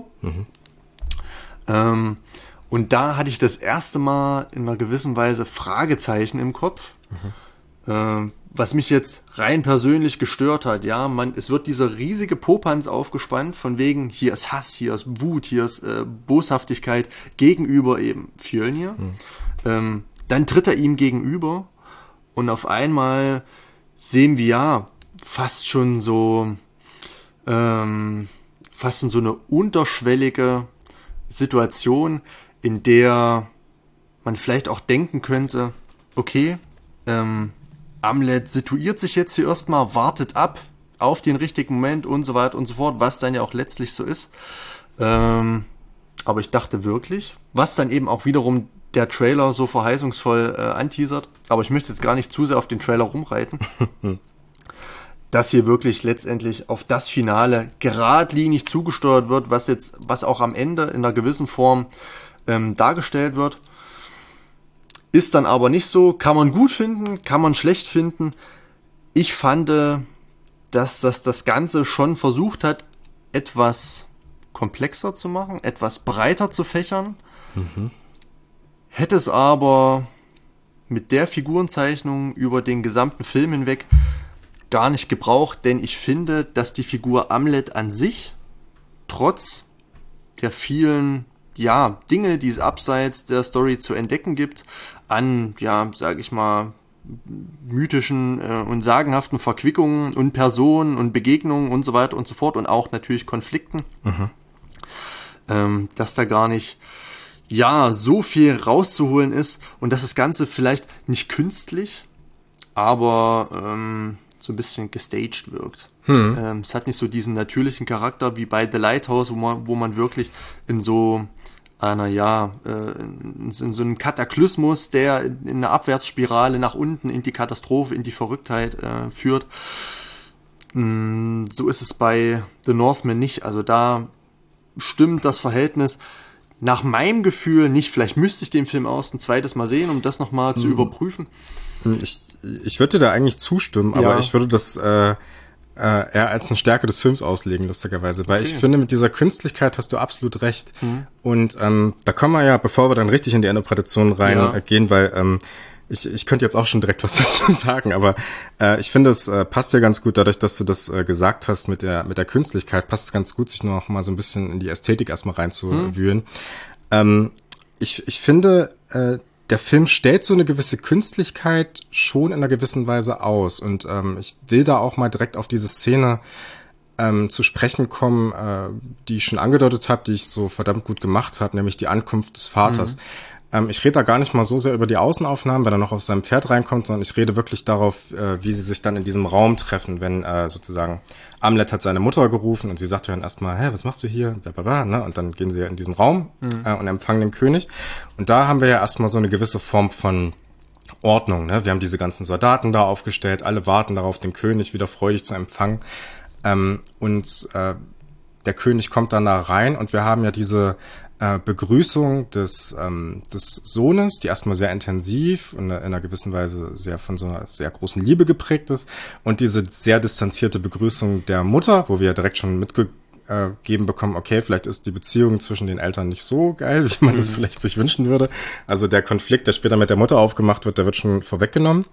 S1: Und da hatte ich das erste Mal in einer gewissen Weise Fragezeichen im Kopf. Was mich jetzt rein persönlich gestört hat, es wird dieser riesige Popanz aufgespannt, von wegen, hier ist Hass, hier ist Wut, hier ist Boshaftigkeit gegenüber eben Fjölnir. Dann tritt er ihm gegenüber und auf einmal sehen wir fast schon so eine unterschwellige Situation, in der man vielleicht auch denken könnte, okay, Amlet situiert sich jetzt hier erstmal, wartet ab auf den richtigen Moment und so weiter und so fort, was dann ja auch letztlich so ist. Aber ich dachte wirklich, was dann eben auch wiederum der Trailer so verheißungsvoll anteasert, aber ich möchte jetzt gar nicht zu sehr auf den Trailer rumreiten, dass hier wirklich letztendlich auf das Finale geradlinig zugesteuert wird, was auch am Ende in einer gewissen Form dargestellt wird. Ist dann aber nicht so, kann man gut finden, kann man schlecht finden. Ich fand, dass das Ganze schon versucht hat, etwas komplexer zu machen, etwas breiter zu fächern. Hätte es aber mit der Figurenzeichnung über den gesamten Film hinweg gar nicht gebraucht, denn ich finde, dass die Figur Amlet an sich, trotz der vielen Dinge, die es abseits der Story zu entdecken gibt, an, sage ich mal, mythischen und sagenhaften Verquickungen und Personen und Begegnungen und so weiter und so fort und auch natürlich Konflikten, dass da gar nicht so viel rauszuholen ist und dass das Ganze vielleicht nicht künstlich, aber so ein bisschen gestaged wirkt. Es hat nicht so diesen natürlichen Charakter wie bei The Lighthouse, wo man wirklich in so einer, in so einem Kataklysmus, der in einer Abwärtsspirale nach unten in die Katastrophe, in die Verrücktheit führt. So ist es bei The Northman nicht. Also da stimmt das Verhältnis nach meinem Gefühl nicht. Vielleicht müsste ich den Film ein zweites Mal sehen, um das nochmal zu überprüfen.
S2: Ich würde dir da eigentlich zustimmen, aber ich würde das eher als eine Stärke des Films auslegen, lustigerweise. Weil ich finde, mit dieser Künstlichkeit hast du absolut recht. Und da kommen wir ja, bevor wir dann richtig in die Interpretation reingehen, weil ich könnte jetzt auch schon direkt was dazu sagen, aber ich finde, es passt ja ganz gut, dadurch, dass du das gesagt hast mit der Künstlichkeit, passt es ganz gut, sich noch mal so ein bisschen in die Ästhetik erstmal reinzuwühlen. Ich finde, der Film stellt so eine gewisse Künstlichkeit schon in einer gewissen Weise aus. Und ich will da auch mal direkt auf diese Szene zu sprechen kommen, die ich schon angedeutet habe, die ich so verdammt gut gemacht habe, nämlich die Ankunft des Vaters. Ich rede da gar nicht mal so sehr über die Außenaufnahmen, wenn er noch auf seinem Pferd reinkommt, sondern ich rede wirklich darauf, wie sie sich dann in diesem Raum treffen, wenn sozusagen Amlet hat seine Mutter gerufen und sie sagt dann erstmal, was machst du hier? Blablabla, ne? Und dann gehen sie in diesen Raum und empfangen den König. Und da haben wir ja erstmal so eine gewisse Form von Ordnung. Ne? Wir haben diese ganzen Soldaten da aufgestellt, alle warten darauf, den König wieder freudig zu empfangen. Und der König kommt dann da rein und wir haben ja diese Begrüßung des Sohnes, die erstmal sehr intensiv und in einer gewissen Weise sehr von so einer sehr großen Liebe geprägt ist, und diese sehr distanzierte Begrüßung der Mutter, wo wir ja direkt schon mitgegeben bekommen, okay, vielleicht ist die Beziehung zwischen den Eltern nicht so geil, wie man es vielleicht sich wünschen würde. Also der Konflikt, der später mit der Mutter aufgemacht wird, der wird schon vorweggenommen.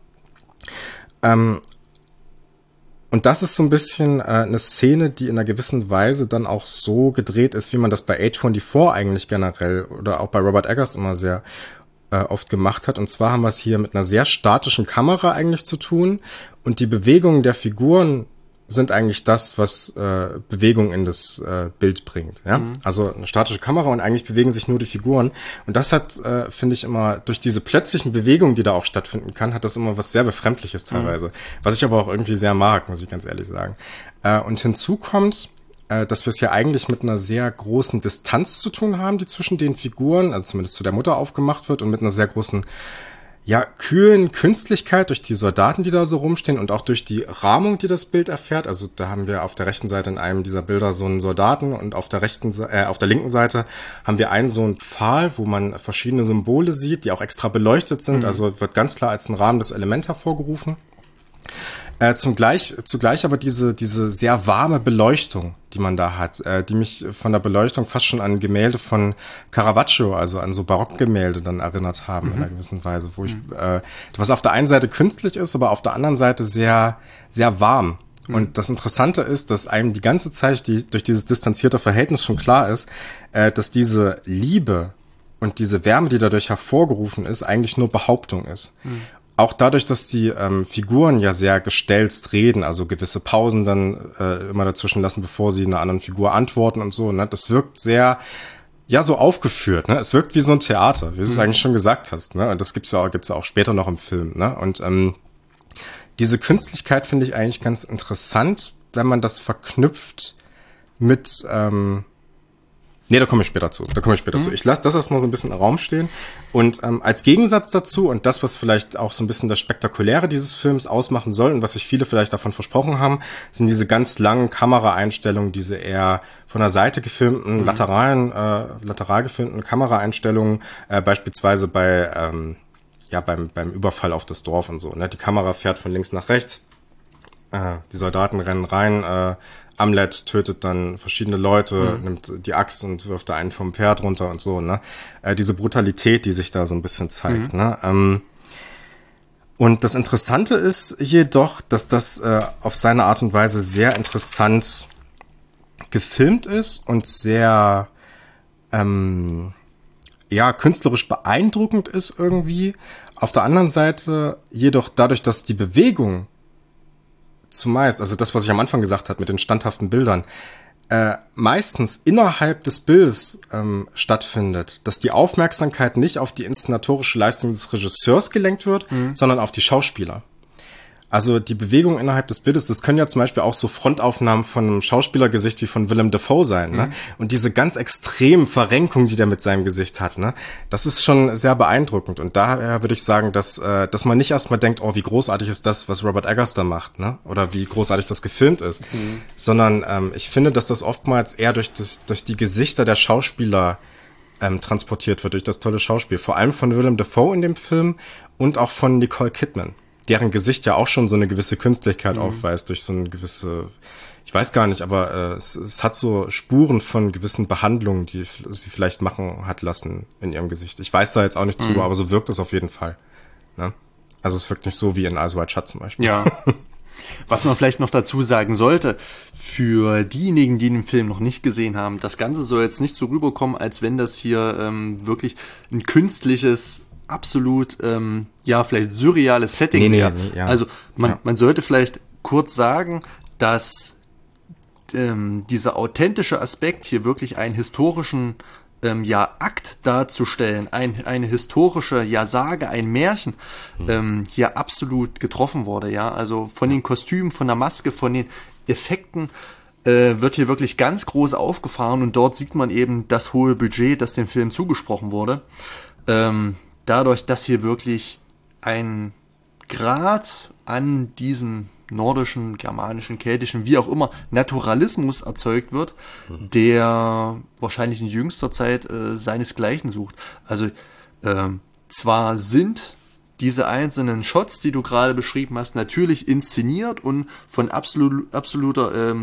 S2: Und das ist so ein bisschen eine Szene, die in einer gewissen Weise dann auch so gedreht ist, wie man das bei A24 eigentlich generell oder auch bei Robert Eggers immer sehr oft gemacht hat. Und zwar haben wir es hier mit einer sehr statischen Kamera eigentlich zu tun. Und die Bewegungen der Figuren sind eigentlich das, was Bewegung in das Bild bringt. Ja? Also eine statische Kamera und eigentlich bewegen sich nur die Figuren. Und das hat, finde ich, immer durch diese plötzlichen Bewegungen, die da auch stattfinden kann, hat das immer was sehr Befremdliches teilweise. Was ich aber auch irgendwie sehr mag, muss ich ganz ehrlich sagen. Und hinzu kommt, dass wir es ja eigentlich mit einer sehr großen Distanz zu tun haben, die zwischen den Figuren, also zumindest zu der Mutter aufgemacht wird, und mit einer sehr großen, ja, kühlen Künstlichkeit durch die Soldaten, die da so rumstehen, und auch durch die Rahmung, die das Bild erfährt. Also da haben wir auf der rechten Seite in einem dieser Bilder so einen Soldaten, und auf der linken Seite haben wir einen so einen Pfahl, wo man verschiedene Symbole sieht, die auch extra beleuchtet sind. Also wird ganz klar als ein rahmendes Element hervorgerufen. Zugleich aber diese sehr warme Beleuchtung, die man da hat, die mich von der Beleuchtung fast schon an Gemälde von Caravaggio, also an so Barockgemälde dann erinnert haben in einer gewissen Weise, wo ich, was auf der einen Seite künstlich ist, aber auf der anderen Seite sehr, sehr warm. Und das Interessante ist, dass einem die ganze Zeit durch dieses distanzierte Verhältnis schon klar ist, dass diese Liebe und diese Wärme, die dadurch hervorgerufen ist, eigentlich nur Behauptung ist. Auch dadurch, dass die Figuren ja sehr gestelzt reden, also gewisse Pausen dann immer dazwischen lassen, bevor sie einer anderen Figur antworten und so, ne? Das wirkt sehr, ja, so aufgeführt, ne? Es wirkt wie so ein Theater, wie du es eigentlich schon gesagt hast, ne? Und das gibt's ja auch später noch im Film, ne? Und diese Künstlichkeit finde ich eigentlich ganz interessant, wenn man das verknüpft mit da komme ich später zu. Ich lasse das erstmal so ein bisschen im Raum stehen. Und als Gegensatz dazu, und das, was vielleicht auch so ein bisschen das Spektakuläre dieses Films ausmachen soll und was sich viele vielleicht davon versprochen haben, sind diese ganz langen Kameraeinstellungen, diese eher von der Seite gefilmten, lateral gefilmten Kameraeinstellungen, beispielsweise beim Überfall auf das Dorf und so. Ne? Die Kamera fährt von links nach rechts, die Soldaten rennen rein, Amlet tötet dann verschiedene Leute, nimmt die Axt und wirft da einen vom Pferd runter und so, ne? Diese Brutalität, die sich da so ein bisschen zeigt, ne? Und das Interessante ist jedoch, dass das auf seine Art und Weise sehr interessant gefilmt ist und sehr, künstlerisch beeindruckend ist irgendwie. Auf der anderen Seite jedoch dadurch, dass die Bewegung zumeist, also das, was ich am Anfang gesagt habe mit den standhaften Bildern, meistens innerhalb des Bildes stattfindet, dass die Aufmerksamkeit nicht auf die inszenatorische Leistung des Regisseurs gelenkt wird, sondern auf die Schauspieler. Also die Bewegung innerhalb des Bildes, das können ja zum Beispiel auch so Frontaufnahmen von einem Schauspielergesicht wie von Willem Dafoe sein, ne? Und diese ganz extremen Verrenkungen, die der mit seinem Gesicht hat, ne? Das ist schon sehr beeindruckend. Und daher würde ich sagen, dass man nicht erstmal denkt, oh, wie großartig ist das, was Robert Eggers da macht, ne? Oder wie großartig das gefilmt ist. Sondern ich finde, dass das oftmals eher durch die Gesichter der Schauspieler transportiert wird, durch das tolle Schauspiel. Vor allem von Willem Dafoe in dem Film und auch von Nicole Kidman, deren Gesicht ja auch schon so eine gewisse Künstlichkeit aufweist, durch so eine gewisse, ich weiß gar nicht, aber es hat so Spuren von gewissen Behandlungen, die sie vielleicht machen hat lassen in ihrem Gesicht. Ich weiß da jetzt auch nicht drüber, aber so wirkt es auf jeden Fall. Ne? Also es wirkt nicht so wie in Eyes Wide Shut zum Beispiel.
S1: Ja. Was man vielleicht noch dazu sagen sollte, für diejenigen, die den Film noch nicht gesehen haben, das Ganze soll jetzt nicht so rüberkommen, als wenn das hier wirklich ein künstliches, absolut, vielleicht surreales Setting wäre. Nee, ja. Also man sollte vielleicht kurz sagen, dass dieser authentische Aspekt hier wirklich einen historischen Akt darzustellen, eine historische Sage, ein Märchen hier absolut getroffen wurde. Ja, also von den Kostümen, von der Maske, von den Effekten wird hier wirklich ganz groß aufgefahren, und dort sieht man eben das hohe Budget, das dem Film zugesprochen wurde. Dadurch, dass hier wirklich ein Grad an diesen nordischen, germanischen, keltischen, wie auch immer, Naturalismus erzeugt wird, der wahrscheinlich in jüngster Zeit seinesgleichen sucht. Also zwar sind diese einzelnen Shots, die du gerade beschrieben hast, natürlich inszeniert und von absoluter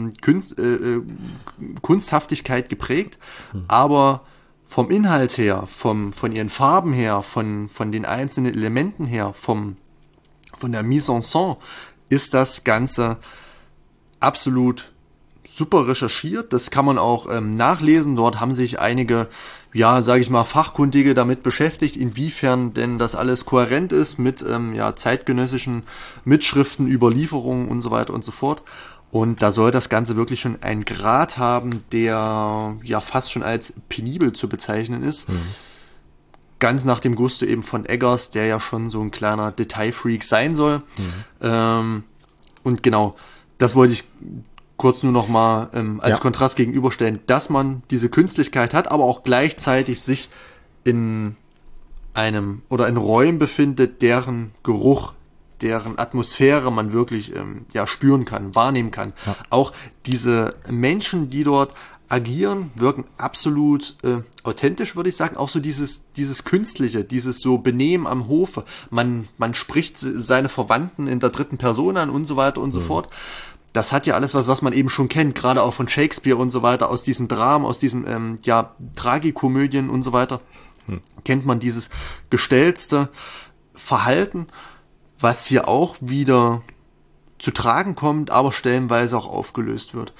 S1: Kunsthaftigkeit geprägt, aber vom Inhalt her, von ihren Farben her, von den einzelnen Elementen her, von der Mise en Scène, ist das Ganze absolut super recherchiert. Das kann man auch nachlesen. Dort haben sich einige, Fachkundige damit beschäftigt, inwiefern denn das alles kohärent ist mit zeitgenössischen Mitschriften, Überlieferungen und so weiter und so fort. Und da soll das Ganze wirklich schon einen Grad haben, der fast schon als penibel zu bezeichnen ist. Ganz nach dem Gusto eben von Eggers, der ja schon so ein kleiner Detailfreak sein soll. Und genau, das wollte ich kurz nur noch mal als Kontrast gegenüberstellen, dass man diese Künstlichkeit hat, aber auch gleichzeitig sich in einem oder in Räumen befindet, deren Geruch, deren Atmosphäre man wirklich spüren kann, wahrnehmen kann. Ja. Auch diese Menschen, die dort agieren, wirken absolut authentisch, würde ich sagen. Auch so dieses Künstliche, dieses so Benehmen am Hofe. Man spricht seine Verwandten in der dritten Person an und so weiter und so fort. Das hat ja alles was man eben schon kennt, gerade auch von Shakespeare und so weiter, aus diesen Dramen, aus diesen Tragikomödien und so weiter. Kennt man dieses gestellte Verhalten, was hier auch wieder zu tragen kommt, aber stellenweise auch aufgelöst wird.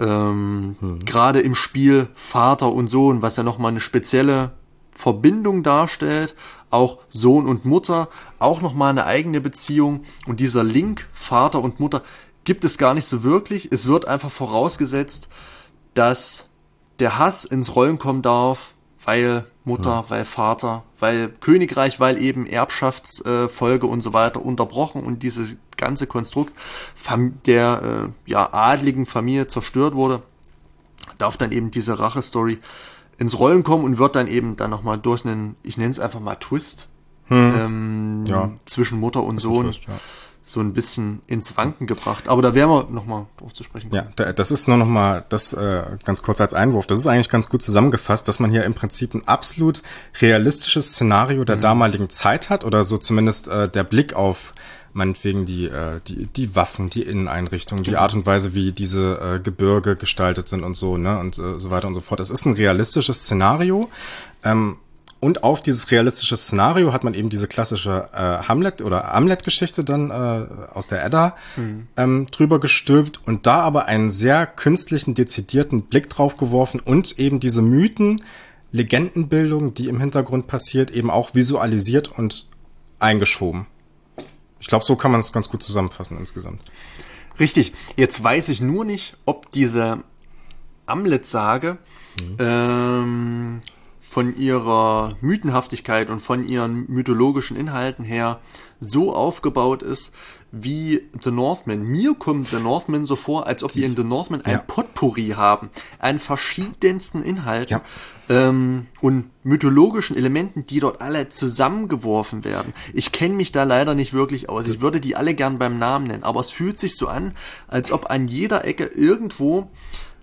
S1: Gerade im Spiel Vater und Sohn, was ja nochmal eine spezielle Verbindung darstellt, auch Sohn und Mutter, auch nochmal eine eigene Beziehung. Und dieser Link, Vater und Mutter, gibt es gar nicht so wirklich. Es wird einfach vorausgesetzt, dass der Hass ins Rollen kommen darf, weil Mutter, weil Vater, weil Königreich, weil eben Erbschaftsfolge und so weiter unterbrochen und dieses ganze Konstrukt der adligen Familie zerstört wurde, darf dann eben diese Rache-Story ins Rollen kommen und wird dann eben dann nochmal durch einen, ich nenne es einfach mal Twist, zwischen Mutter und Sohn Twist, so ein bisschen ins Wanken gebracht. Aber da werden wir nochmal drauf zu sprechen kommen.
S2: Ja, das ist nur nochmal, das ganz kurz als Einwurf, das ist eigentlich ganz gut zusammengefasst, dass man hier im Prinzip ein absolut realistisches Szenario der damaligen Zeit hat, oder so zumindest der Blick auf meinetwegen die Waffen, die Inneneinrichtungen, die Art und Weise, wie diese Gebirge gestaltet sind und so, ne, und so weiter und so fort. Es ist ein realistisches Szenario, und auf dieses realistische Szenario hat man eben diese klassische Hamlet- oder Amlet-Geschichte dann aus der Edda drüber gestülpt und da aber einen sehr künstlichen, dezidierten Blick drauf geworfen und eben diese Mythen, Legendenbildung, die im Hintergrund passiert, eben auch visualisiert und eingeschoben. Ich glaube, so kann man es ganz gut zusammenfassen insgesamt.
S1: Richtig. Jetzt weiß ich nur nicht, ob diese Amlet-Sage von ihrer Mythenhaftigkeit und von ihren mythologischen Inhalten her so aufgebaut ist wie The Northman. Mir kommt The Northman so vor, als ob wir in The Northman ein Potpourri haben an verschiedensten Inhalten und mythologischen Elementen, die dort alle zusammengeworfen werden. Ich kenne mich da leider nicht wirklich aus. Ich würde die alle gern beim Namen nennen, aber es fühlt sich so an, als ob an jeder Ecke irgendwo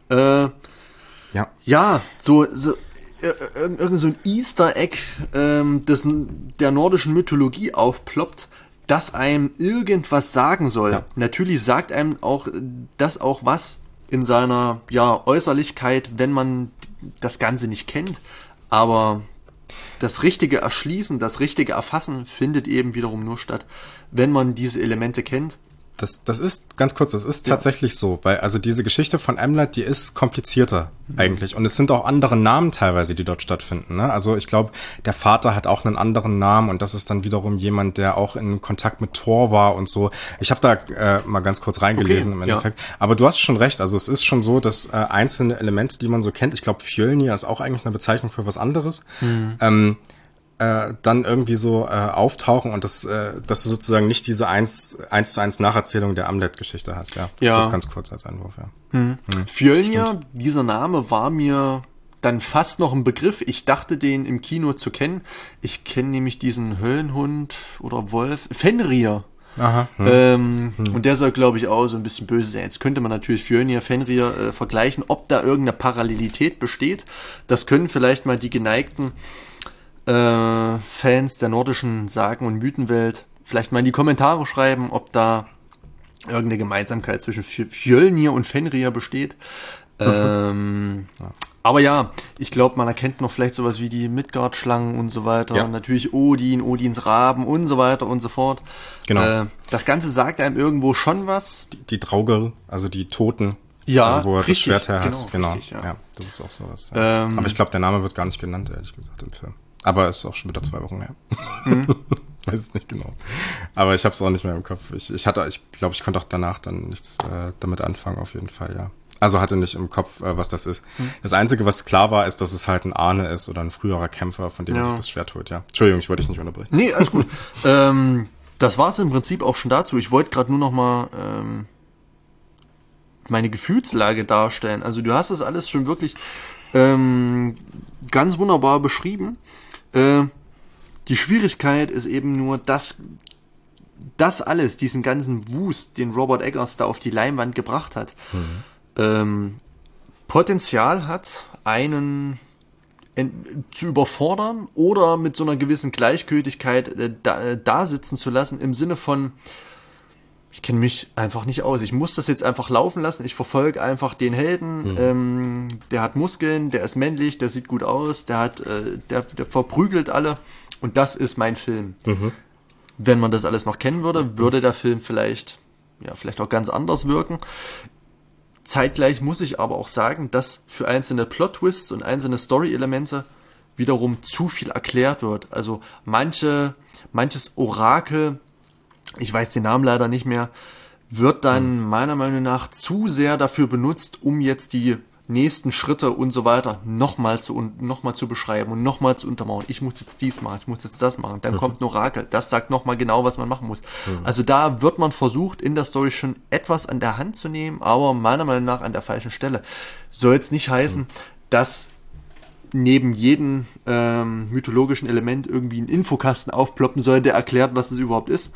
S1: so irgend so ein Easter Egg der nordischen Mythologie aufploppt, das einem irgendwas sagen soll. Ja. Natürlich sagt einem auch das auch was in seiner Äußerlichkeit, wenn man das Ganze nicht kennt. Aber das richtige Erschließen, das richtige Erfassen findet eben wiederum nur statt, wenn man diese Elemente kennt.
S2: Das ist, ganz kurz, das ist tatsächlich so, weil also diese Geschichte von Amlet, die ist komplizierter eigentlich, und es sind auch andere Namen teilweise, die dort stattfinden, ne? Also ich glaube, der Vater hat auch einen anderen Namen und das ist dann wiederum jemand, der auch in Kontakt mit Thor war und so. Ich habe da mal ganz kurz reingelesen im Endeffekt, aber du hast schon recht, also es ist schon so, dass einzelne Elemente, die man so kennt, ich glaube Fjölnir ist auch eigentlich eine Bezeichnung für was anderes, dann irgendwie so auftauchen und dass du sozusagen nicht diese 1:1 Nacherzählung der Amlet-Geschichte hast, ja. Das ganz kurz als Einwurf,
S1: Fjölnir, dieser Name war mir dann fast noch ein Begriff. Ich dachte, den im Kino zu kennen. Ich kenne nämlich diesen Höllenhund oder Wolf, Fenrir.
S2: Aha.
S1: Und der soll, glaube ich, auch so ein bisschen böse sein. Jetzt könnte man natürlich Fjölnir, Fenrir vergleichen, ob da irgendeine Parallelität besteht. Das können vielleicht mal die geneigten Fans der nordischen Sagen- und Mythenwelt vielleicht mal in die Kommentare schreiben, ob da irgendeine Gemeinsamkeit zwischen Fjölnir und Fenrir besteht. Aber ja, ich glaube, man erkennt noch vielleicht sowas wie die Midgard-Schlangen und so weiter. Ja. Natürlich Odin, Odins Raben und so weiter und so fort.
S2: Genau.
S1: Das Ganze sagt einem irgendwo schon was.
S2: Die Draugr, also die Toten.
S1: Ja,
S2: wo er
S1: richtig,
S2: das Schwert her hat.
S1: Genau.
S2: Richtig, ja, das ist auch sowas. Ja. Aber ich glaube, der Name wird gar nicht genannt, ehrlich gesagt, im Film. Aber ist auch schon wieder 2 Wochen her. Weiß es nicht genau. Aber ich habe es auch nicht mehr im Kopf. Ich glaube, ich konnte auch danach dann nichts damit anfangen, auf jeden Fall, ja. Also hatte nicht im Kopf, was das ist. Das Einzige, was klar war, ist, dass es halt ein Ahne ist oder ein früherer Kämpfer, von dem er sich das Schwert holt, ja. Entschuldigung, ich wollte dich nicht unterbrechen.
S1: Nee, alles gut. Das war es im Prinzip auch schon dazu. Ich wollte gerade nur noch mal meine Gefühlslage darstellen. Also du hast das alles schon wirklich ganz wunderbar beschrieben. Die Schwierigkeit ist eben nur, dass das alles, diesen ganzen Wust, den Robert Eggers da auf die Leinwand gebracht hat, Potenzial hat, einen zu überfordern oder mit so einer gewissen Gleichgültigkeit da sitzen zu lassen, im Sinne von, ich kenne mich einfach nicht aus. Ich muss das jetzt einfach laufen lassen. Ich verfolge einfach den Helden. Der hat Muskeln, der ist männlich, der sieht gut aus, der verprügelt alle. Und das ist mein Film. Wenn man das alles noch kennen würde, würde der Film vielleicht auch ganz anders wirken. Zeitgleich muss ich aber auch sagen, dass für einzelne Plot-Twists und einzelne Story-Elemente wiederum zu viel erklärt wird. Also manches Orakel, ich weiß den Namen leider nicht mehr, wird dann meiner Meinung nach zu sehr dafür benutzt, um jetzt die nächsten Schritte und so weiter nochmal zu beschreiben und nochmal zu untermauern. Ich muss jetzt dies machen, ich muss jetzt das machen. Dann kommt ein Orakel, das sagt nochmal genau, was man machen muss. Also da wird man versucht, in der Story schon etwas an der Hand zu nehmen, aber meiner Meinung nach an der falschen Stelle. Soll jetzt nicht heißen, dass neben jedem mythologischen Element irgendwie ein Infokasten aufploppen soll, der erklärt, was es überhaupt ist.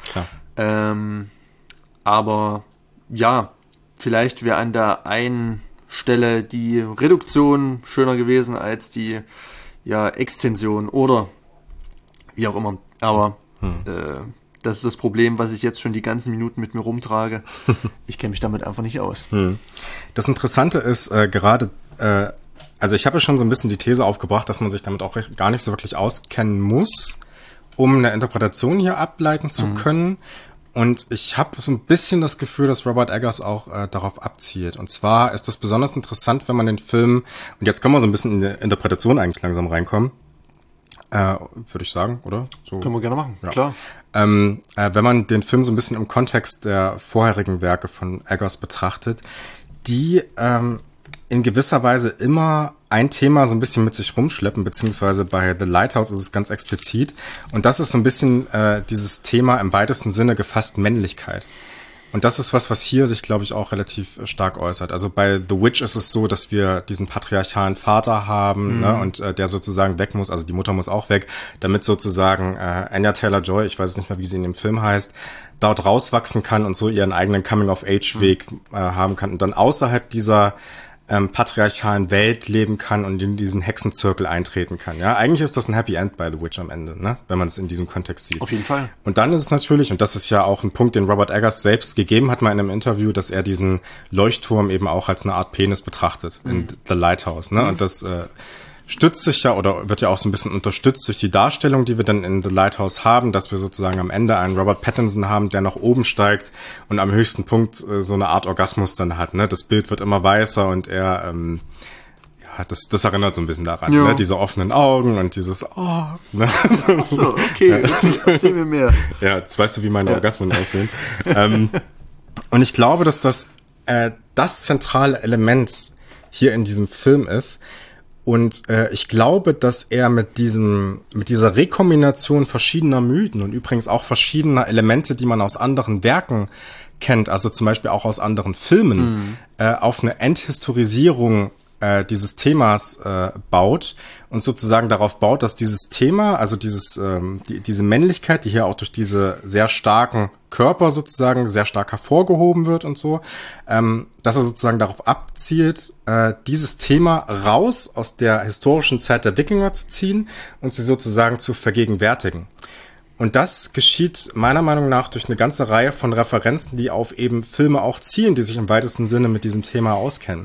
S1: Aber ja, vielleicht wäre an der einen Stelle die Reduktion schöner gewesen als die Extension oder wie auch immer. Aber das ist das Problem, was ich jetzt schon die ganzen Minuten mit mir rumtrage. Ich kenne mich damit einfach nicht aus.
S2: Das Interessante ist gerade, also ich habe ja schon so ein bisschen die These aufgebracht, dass man sich damit auch gar nicht so wirklich auskennen muss, um eine Interpretation hier ableiten zu können. Und ich habe so ein bisschen das Gefühl, dass Robert Eggers auch darauf abzielt. Und zwar ist das besonders interessant, wenn man den Film, und jetzt können wir so ein bisschen in die Interpretation eigentlich langsam reinkommen, würde ich sagen, oder? So.
S1: Können wir gerne machen, klar.
S2: Wenn man den Film so ein bisschen im Kontext der vorherigen Werke von Eggers betrachtet, die in gewisser Weise immer ein Thema so ein bisschen mit sich rumschleppen, beziehungsweise bei The Lighthouse ist es ganz explizit. Und das ist so ein bisschen dieses Thema im weitesten Sinne gefasst Männlichkeit. Und das ist was hier sich, glaube ich, auch relativ stark äußert. Also bei The Witch ist es so, dass wir diesen patriarchalen Vater haben, ne, und der sozusagen weg muss, also die Mutter muss auch weg, damit sozusagen Anya Taylor-Joy, ich weiß nicht mehr, wie sie in dem Film heißt, dort rauswachsen kann und so ihren eigenen Coming-of-Age-Weg haben kann und dann außerhalb dieser patriarchalen Welt leben kann und in diesen Hexenzirkel eintreten kann. Ja, eigentlich ist das ein Happy End bei The Witch am Ende, ne, wenn man es in diesem Kontext sieht.
S1: Auf jeden Fall.
S2: Und dann ist es natürlich, und das ist ja auch ein Punkt, den Robert Eggers selbst gegeben hat mal in einem Interview, dass er diesen Leuchtturm eben auch als eine Art Penis betrachtet in The Lighthouse, ne, und das stützt sich ja oder wird ja auch so ein bisschen unterstützt durch die Darstellung, die wir dann in The Lighthouse haben, dass wir sozusagen am Ende einen Robert Pattinson haben, der nach oben steigt und am höchsten Punkt so eine Art Orgasmus dann hat. Ne? Das Bild wird immer weißer und er, das erinnert so ein bisschen daran, ne? Diese offenen Augen und dieses ne?
S1: So, okay, erzähl mir mehr.
S2: Ja, jetzt weißt du, wie meine Orgasmen aussehen. Und ich glaube, dass das zentrale Element hier in diesem Film ist. Und ich glaube, dass er mit dieser Rekombination verschiedener Mythen und übrigens auch verschiedener Elemente, die man aus anderen Werken kennt, also zum Beispiel auch aus anderen Filmen, auf eine Enthistorisierung dieses Themas baut und sozusagen darauf baut, dass dieses Thema, also diese Männlichkeit, die hier auch durch diese sehr starken Körper sozusagen sehr stark hervorgehoben wird und so, dass er sozusagen darauf abzielt, dieses Thema raus aus der historischen Zeit der Wikinger zu ziehen und sie sozusagen zu vergegenwärtigen. Und das geschieht meiner Meinung nach durch eine ganze Reihe von Referenzen, die auf eben Filme auch zielen, die sich im weitesten Sinne mit diesem Thema auskennen.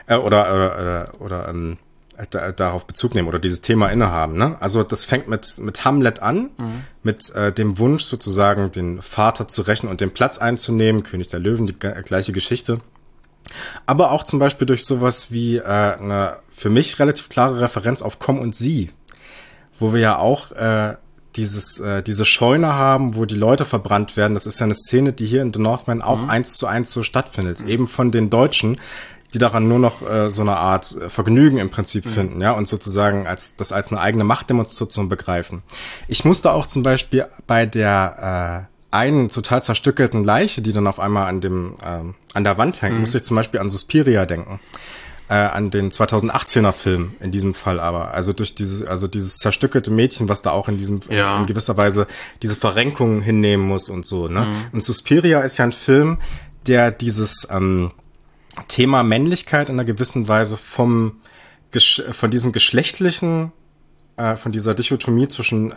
S2: Darauf Bezug nehmen oder dieses Thema innehaben. Ne? Also das fängt mit Hamlet an, mit dem Wunsch sozusagen den Vater zu rächen und den Platz einzunehmen. König der Löwen, die gleiche Geschichte. Aber auch zum Beispiel durch sowas wie eine für mich relativ klare Referenz auf Komm und Sieh, wo wir ja auch diese Scheune haben, wo die Leute verbrannt werden. Das ist ja eine Szene, die hier in The Northman auch 1:1 so stattfindet. Eben von den Deutschen, die daran nur noch so eine Art Vergnügen im Prinzip finden, ja, und sozusagen als eine eigene Machtdemonstration begreifen. Ich musste auch zum Beispiel bei der einen total zerstückelten Leiche, die dann auf einmal an der Wand hängt, muss ich zum Beispiel an Suspiria denken. An den 2018er Film in diesem Fall aber. Also durch dieses zerstückelte Mädchen, was da auch in gewisser Weise diese Verrenkung hinnehmen muss und so, ne? Und Suspiria ist ja ein Film, der dieses Thema Männlichkeit in einer gewissen Weise von diesem geschlechtlichen, von dieser Dichotomie zwischen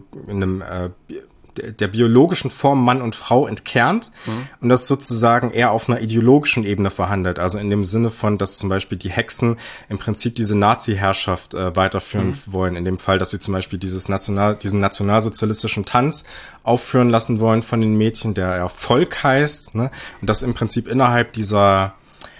S2: der biologischen Form Mann und Frau entkernt und das sozusagen eher auf einer ideologischen Ebene verhandelt. Also in dem Sinne von, dass zum Beispiel die Hexen im Prinzip diese Nazi-Herrschaft weiterführen wollen. In dem Fall, dass sie zum Beispiel diesen nationalsozialistischen Tanz aufführen lassen wollen von den Mädchen, der ja Volk heißt, ne? Und dass im Prinzip innerhalb dieser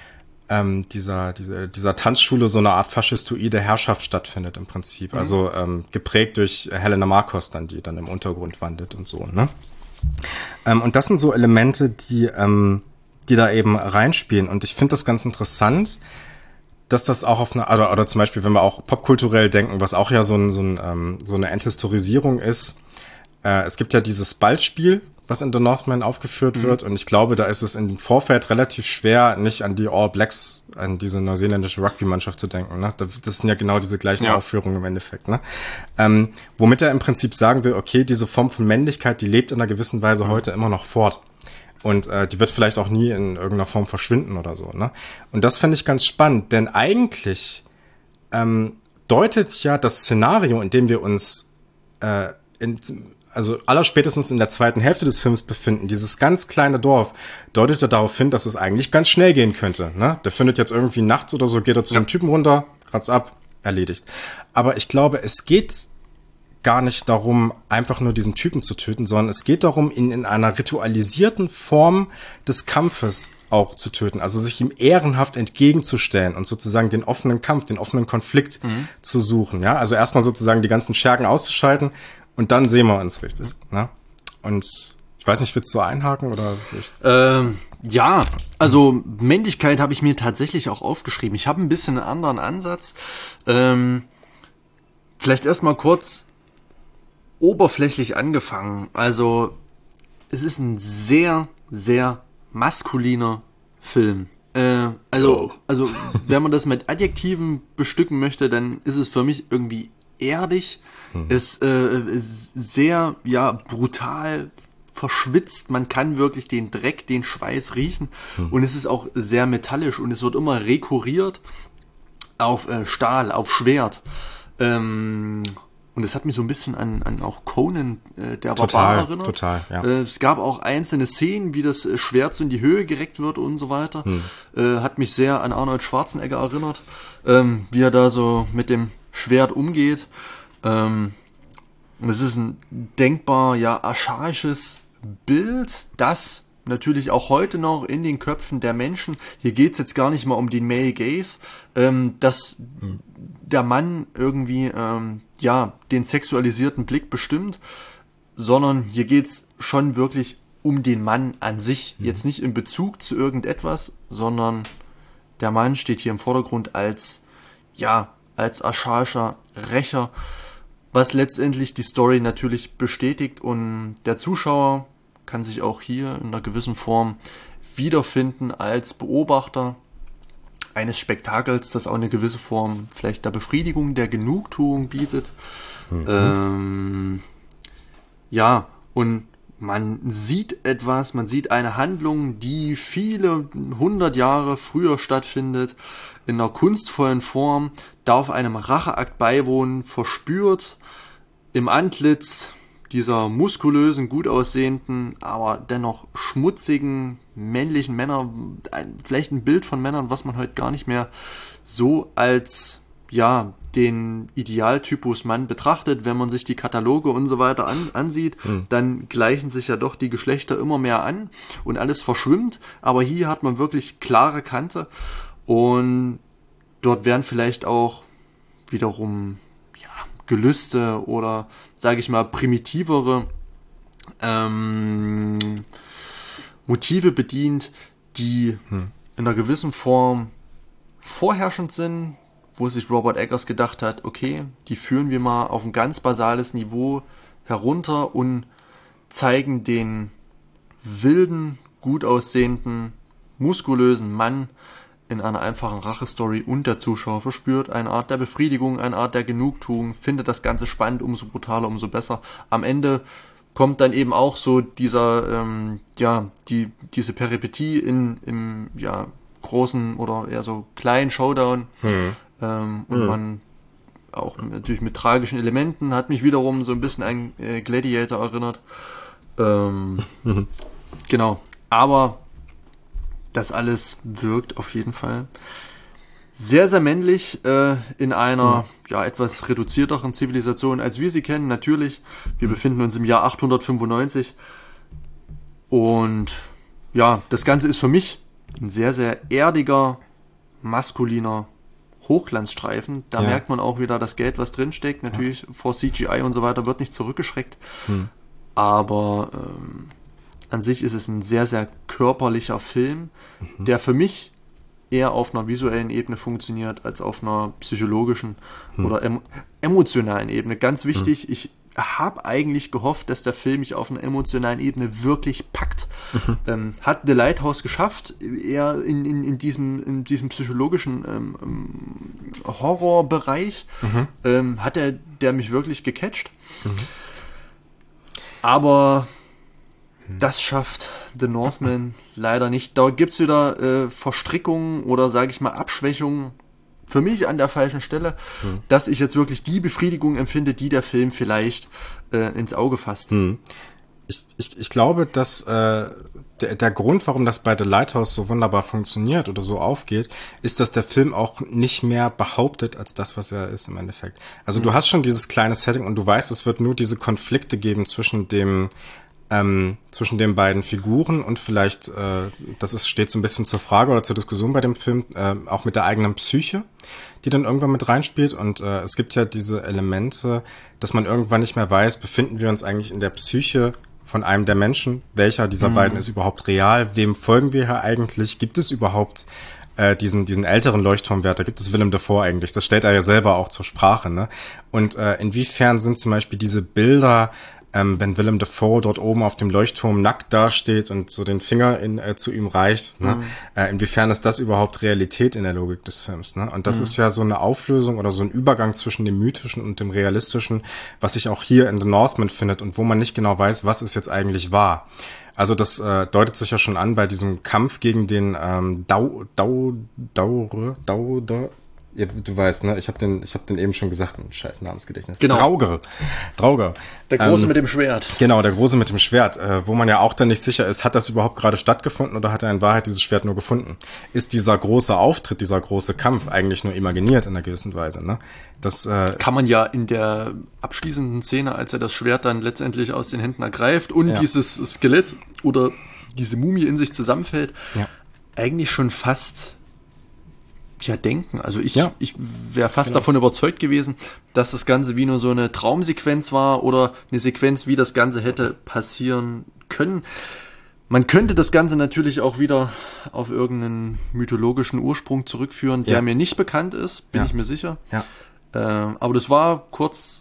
S2: Tanzschule so eine Art faschistoide Herrschaft stattfindet im Prinzip. Also geprägt durch Helena Markos dann, die dann im Untergrund wandelt und so, ne? Und das sind so Elemente, die da eben reinspielen. Und ich finde das ganz interessant, dass das auch auf eine, oder zum Beispiel, wenn wir auch popkulturell denken, was auch ja so eine Enthistorisierung ist. Es gibt ja dieses Ballspiel, was in The Northman aufgeführt wird. Und ich glaube, da ist es im Vorfeld relativ schwer, nicht an die All Blacks, an diese neuseeländische Rugby-Mannschaft zu denken. Ne? Das sind ja genau diese gleichen Aufführungen im Endeffekt. Ne? Womit er im Prinzip sagen will, okay, diese Form von Männlichkeit, die lebt in einer gewissen Weise heute immer noch fort. Und die wird vielleicht auch nie in irgendeiner Form verschwinden oder so. Ne? Und das finde ich ganz spannend, denn eigentlich deutet ja das Szenario, in dem wir uns also allerspätestens in der zweiten Hälfte des Films befinden, dieses ganz kleine Dorf, deutet er darauf hin, dass es eigentlich ganz schnell gehen könnte. Ne? Der findet jetzt irgendwie nachts oder so, geht er zu einem Typen runter, kratzt ab, erledigt. Aber ich glaube, es geht gar nicht darum, einfach nur diesen Typen zu töten, sondern es geht darum, ihn in einer ritualisierten Form des Kampfes auch zu töten, also sich ihm ehrenhaft entgegenzustellen und sozusagen den offenen Kampf, den offenen Konflikt zu suchen. Ja, also erstmal sozusagen die ganzen Schergen auszuschalten. Und dann sehen wir uns richtig. Ne? Und ich weiß nicht, willst du einhaken oder?
S1: Ja, also Männlichkeit habe ich mir tatsächlich auch aufgeschrieben. Ich habe ein bisschen einen anderen Ansatz. Vielleicht erstmal kurz oberflächlich angefangen. Also es ist ein sehr, sehr maskuliner Film. Also wenn man das mit Adjektiven bestücken möchte, dann ist es für mich irgendwie erdig. Ist sehr, brutal verschwitzt. Man kann wirklich den Dreck, den Schweiß riechen. Und es ist auch sehr metallisch und es wird immer rekurriert auf Stahl, auf Schwert. Und es hat mich so ein bisschen an auch Conan, der Barbar erinnert.
S2: Total, ja.
S1: Es gab auch einzelne Szenen, wie das Schwert so in die Höhe gereckt wird und so weiter. Hat mich sehr an Arnold Schwarzenegger erinnert, wie er da so mit dem Schwert umgeht. Es ist ein denkbar, archaisches Bild, das natürlich auch heute noch in den Köpfen der Menschen, hier geht's jetzt gar nicht mal um den Male Gaze, dass der Mann irgendwie, den sexualisierten Blick bestimmt, sondern hier geht's schon wirklich um den Mann an sich. Jetzt nicht in Bezug zu irgendetwas, sondern der Mann steht hier im Vordergrund als archaischer Rächer, was letztendlich die Story natürlich bestätigt und der Zuschauer kann sich auch hier in einer gewissen Form wiederfinden als Beobachter eines Spektakels, das auch eine gewisse Form vielleicht der Befriedigung, der Genugtuung bietet. Und man sieht etwas, man sieht eine Handlung, die viele 100 Jahre früher stattfindet, in einer kunstvollen Form, darf einem Racheakt beiwohnen, verspürt im Antlitz dieser muskulösen, gut aussehenden, aber dennoch schmutzigen, männlichen Männer, vielleicht ein Bild von Männern, was man heute gar nicht mehr so als den Idealtypus Mann betrachtet. Wenn man sich die Kataloge und so weiter ansieht, dann gleichen sich ja doch die Geschlechter immer mehr an und alles verschwimmt, aber hier hat man wirklich klare Kante und dort werden vielleicht auch wiederum Gelüste oder, sage ich mal, primitivere Motive bedient, die in einer gewissen Form vorherrschend sind, wo sich Robert Eggers gedacht hat, okay, die führen wir mal auf ein ganz basales Niveau herunter und zeigen den wilden, gut aussehenden, muskulösen Mann in einer einfachen Rachestory und der Zuschauer verspürt eine Art der Befriedigung, eine Art der Genugtuung, findet das Ganze spannend, umso brutaler, umso besser. Am Ende kommt dann eben auch so dieser, diese Peripetie im großen oder eher so kleinen Showdown. Und man auch natürlich mit tragischen Elementen, hat mich wiederum so ein bisschen an Gladiator erinnert. Genau. Aber das alles wirkt auf jeden Fall sehr, sehr männlich in einer etwas reduzierteren Zivilisation, als wir sie kennen, natürlich. Wir befinden uns im Jahr 895 und ja, das Ganze ist für mich ein sehr, sehr erdiger, maskuliner Hochglanzstreifen. Da merkt man auch wieder das Geld, was drinsteckt. Natürlich vor CGI und so weiter wird nicht zurückgeschreckt. Aber an sich ist es ein sehr, sehr körperlicher Film, der für mich eher auf einer visuellen Ebene funktioniert, als auf einer psychologischen oder emotionalen Ebene. Ganz wichtig, ich habe eigentlich gehofft, dass der Film mich auf einer emotionalen Ebene wirklich packt. Hat The Lighthouse geschafft, eher in diesem psychologischen Horrorbereich, hat der mich wirklich gecatcht. Aber das schafft The Northman leider nicht. Da gibt's wieder Verstrickungen oder, sage ich mal, Abschwächungen für mich an der falschen Stelle, dass ich jetzt wirklich die Befriedigung empfinde, die der Film vielleicht ins Auge fasst.
S2: Ich glaube, dass der Grund, warum das bei The Lighthouse so wunderbar funktioniert oder so aufgeht, ist, dass der Film auch nicht mehr behauptet als das, was er ist im Endeffekt. Also du hast schon dieses kleine Setting und du weißt, es wird nur diese Konflikte geben zwischen den beiden Figuren und vielleicht, steht so ein bisschen zur Frage oder zur Diskussion bei dem Film, auch mit der eigenen Psyche, die dann irgendwann mit reinspielt. Und es gibt ja diese Elemente, dass man irgendwann nicht mehr weiß, befinden wir uns eigentlich in der Psyche von einem der Menschen? Welcher dieser beiden ist überhaupt real? Wem folgen wir hier eigentlich? Gibt es überhaupt diesen älteren Leuchtturmwärter? Gibt es Willem Dafoe eigentlich? Das stellt er ja selber auch zur Sprache, ne? Und inwiefern sind zum Beispiel diese Bilder, wenn Willem Dafoe dort oben auf dem Leuchtturm nackt dasteht und so den Finger zu ihm reicht, ne? Inwiefern ist das überhaupt Realität in der Logik des Films, ne? Und das ist ja so eine Auflösung oder so ein Übergang zwischen dem Mythischen und dem Realistischen, was sich auch hier in The Northman findet und wo man nicht genau weiß, was es jetzt eigentlich war. Also das deutet sich ja schon an bei diesem Kampf gegen den ja, du weißt, ne? Ich hab den eben schon gesagt, ein scheiß Namensgedächtnis.
S1: Genau.
S2: Drauger.
S1: Der Große mit dem Schwert.
S2: Genau, der Große mit dem Schwert, wo man ja auch dann nicht sicher ist, hat das überhaupt gerade stattgefunden oder hat er in Wahrheit dieses Schwert nur gefunden? Ist dieser große Auftritt, dieser große Kampf eigentlich nur imaginiert in einer gewissen Weise, ne? Das
S1: kann man ja in der abschließenden Szene, als er das Schwert dann letztendlich aus den Händen ergreift und dieses Skelett oder diese Mumie in sich zusammenfällt, eigentlich schon fast denken. Also ich wäre fast davon überzeugt gewesen, dass das Ganze wie nur so eine Traumsequenz war oder eine Sequenz, wie das Ganze hätte passieren können. Man könnte das Ganze natürlich auch wieder auf irgendeinen mythologischen Ursprung zurückführen, der mir nicht bekannt ist, bin ich mir sicher.
S2: Ja.
S1: Aber das war kurz,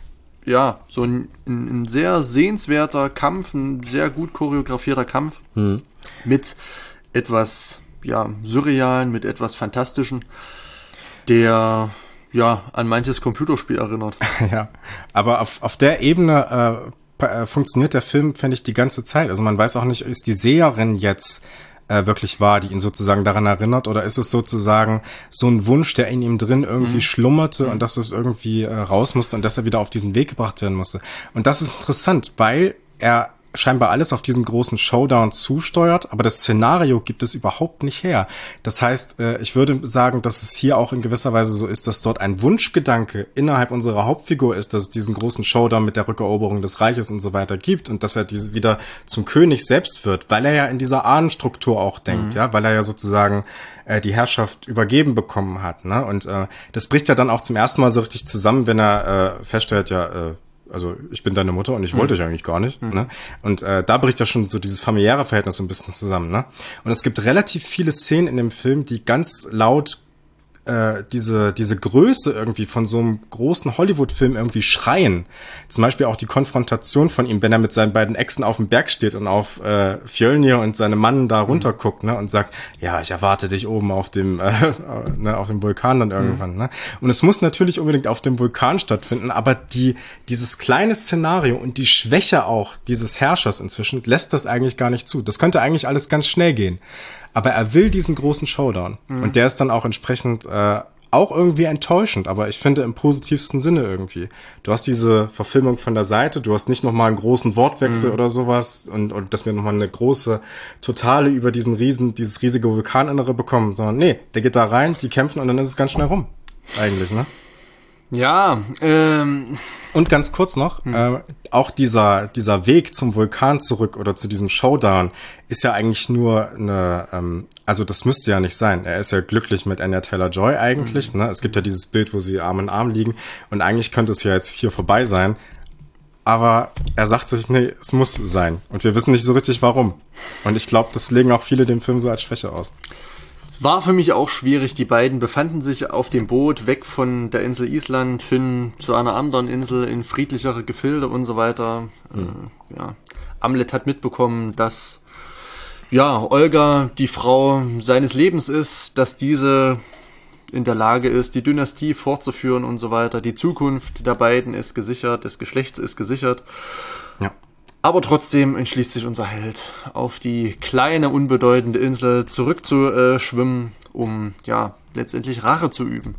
S1: so ein sehr sehenswerter Kampf, ein sehr gut choreografierter Kampf mit etwas surrealen, mit etwas Fantastischen, der an manches Computerspiel erinnert.
S2: Ja, aber auf der Ebene funktioniert der Film, finde ich, die ganze Zeit. Also man weiß auch nicht, ist die Seherin jetzt wirklich wahr, die ihn sozusagen daran erinnert, oder ist es sozusagen so ein Wunsch, der in ihm drin irgendwie schlummerte und dass es irgendwie raus musste und dass er wieder auf diesen Weg gebracht werden musste. Und das ist interessant, weil er scheinbar alles auf diesen großen Showdown zusteuert, aber das Szenario gibt es überhaupt nicht her. Das heißt, ich würde sagen, dass es hier auch in gewisser Weise so ist, dass dort ein Wunschgedanke innerhalb unserer Hauptfigur ist, dass es diesen großen Showdown mit der Rückeroberung des Reiches und so weiter gibt und dass er wieder zum König selbst wird, weil er ja in dieser Ahnenstruktur auch denkt, weil er ja sozusagen die Herrschaft übergeben bekommen hat, ne? Und das bricht ja dann auch zum ersten Mal so richtig zusammen, wenn er feststellt, also ich bin deine Mutter und ich wollte dich eigentlich gar nicht, ne? Und da bricht ja schon so dieses familiäre Verhältnis so ein bisschen zusammen, ne? Und es gibt relativ viele Szenen in dem Film, die ganz laut diese Größe irgendwie von so einem großen Hollywood-Film irgendwie schreien. Zum Beispiel auch die Konfrontation von ihm, wenn er mit seinen beiden Exen auf dem Berg steht und auf Fjölnir und seine Mann da runterguckt, ne, und sagt, ja, ich erwarte dich oben auf dem auf dem Vulkan dann irgendwann, ne? Und es muss natürlich unbedingt auf dem Vulkan stattfinden, aber dieses kleine Szenario und die Schwäche auch dieses Herrschers inzwischen lässt das eigentlich gar nicht zu. Das könnte eigentlich alles ganz schnell gehen. Aber er will diesen großen Showdown. Und der ist dann auch entsprechend auch irgendwie enttäuschend, aber ich finde im positivsten Sinne irgendwie. Du hast diese Verfilmung von der Seite, du hast nicht nochmal einen großen Wortwechsel oder sowas und dass wir nochmal eine große Totale über dieses riesige Vulkaninnere bekommen, sondern nee, der geht da rein, die kämpfen und dann ist es ganz schnell rum. Eigentlich, ne?
S1: Ja,
S2: und ganz kurz noch, auch dieser Weg zum Vulkan zurück oder zu diesem Showdown ist ja eigentlich nur also das müsste ja nicht sein. Er ist ja glücklich mit Anya Taylor-Joy eigentlich, ne? Es gibt ja dieses Bild, wo sie Arm in Arm liegen und eigentlich könnte es ja jetzt hier vorbei sein. Aber er sagt sich, nee, es muss sein. Und wir wissen nicht so richtig warum. Und ich glaube, das legen auch viele dem Film so als Schwäche aus.
S1: War für mich auch schwierig. Die beiden befanden sich auf dem Boot weg von der Insel Island hin zu einer anderen Insel in friedlichere Gefilde und so weiter. Amlet hat mitbekommen, dass Olga die Frau seines Lebens ist, dass diese in der Lage ist, die Dynastie fortzuführen und so weiter. Die Zukunft der beiden ist gesichert, des Geschlechts ist gesichert.
S2: Ja.
S1: Aber trotzdem entschließt sich unser Held, auf die kleine, unbedeutende Insel zurückzuschwimmen, um letztendlich Rache zu üben.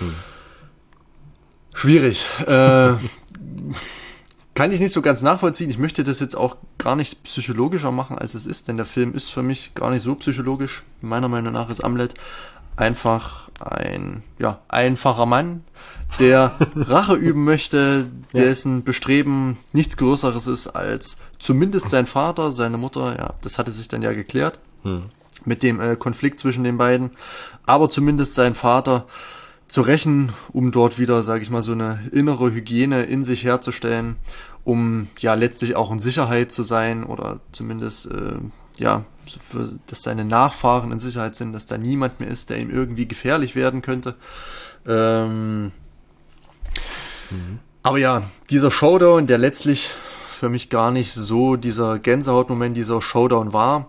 S1: Schwierig. Kann ich nicht so ganz nachvollziehen. Ich möchte das jetzt auch gar nicht psychologischer machen, als es ist, denn der Film ist für mich gar nicht so psychologisch. Meiner Meinung nach ist Amlet einfach ein einfacher Mann, der Rache üben möchte, dessen Bestreben nichts Größeres ist als zumindest sein Vater, seine Mutter, das hatte sich dann ja geklärt mit dem Konflikt zwischen den beiden, aber zumindest sein Vater zu rächen, um dort wieder, sage ich mal, so eine innere Hygiene in sich herzustellen, um letztlich auch in Sicherheit zu sein oder zumindest dass seine Nachfahren in Sicherheit sind, dass da niemand mehr ist, der ihm irgendwie gefährlich werden könnte. Aber dieser Showdown, der letztlich für mich gar nicht so dieser Gänsehautmoment, dieser Showdown war,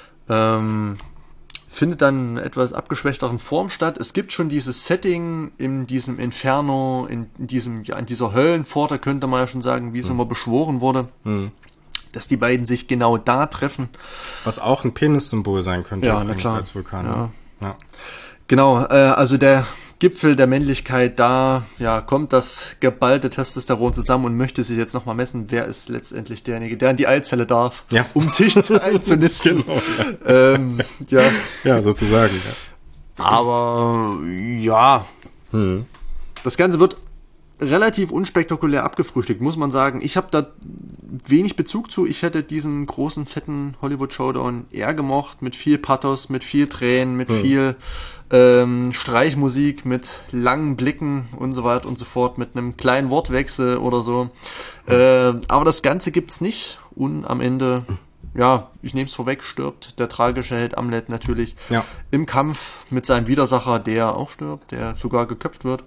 S1: findet dann in etwas abgeschwächteren Form statt. Es gibt schon dieses Setting in diesem Inferno, in dieser Höllenpforte, könnte man ja schon sagen, wie es immer beschworen wurde, dass die beiden sich genau da treffen.
S2: Was auch ein Penissymbol sein könnte,
S1: ja, na klar.
S2: Als Vulkan.
S1: Ja. Genau, also der Gipfel der Männlichkeit, da kommt das geballte Testosteron zusammen und möchte sich jetzt nochmal messen, wer ist letztendlich derjenige, der in die Eizelle darf, um sich einzunisten.
S2: Genau, ja, sozusagen. Ja.
S1: Aber das Ganze wird relativ unspektakulär abgefrühstückt, muss man sagen. Ich habe da wenig Bezug zu. Ich hätte diesen großen, fetten Hollywood-Showdown eher gemocht, mit viel Pathos, mit viel Tränen, mit viel Streichmusik, mit langen Blicken und so weiter und so fort, mit einem kleinen Wortwechsel oder so. Aber das Ganze gibt's nicht. Und am Ende, ich nehme es vorweg, stirbt der tragische Held Amlet natürlich im Kampf mit seinem Widersacher, der auch stirbt, der sogar geköpft wird.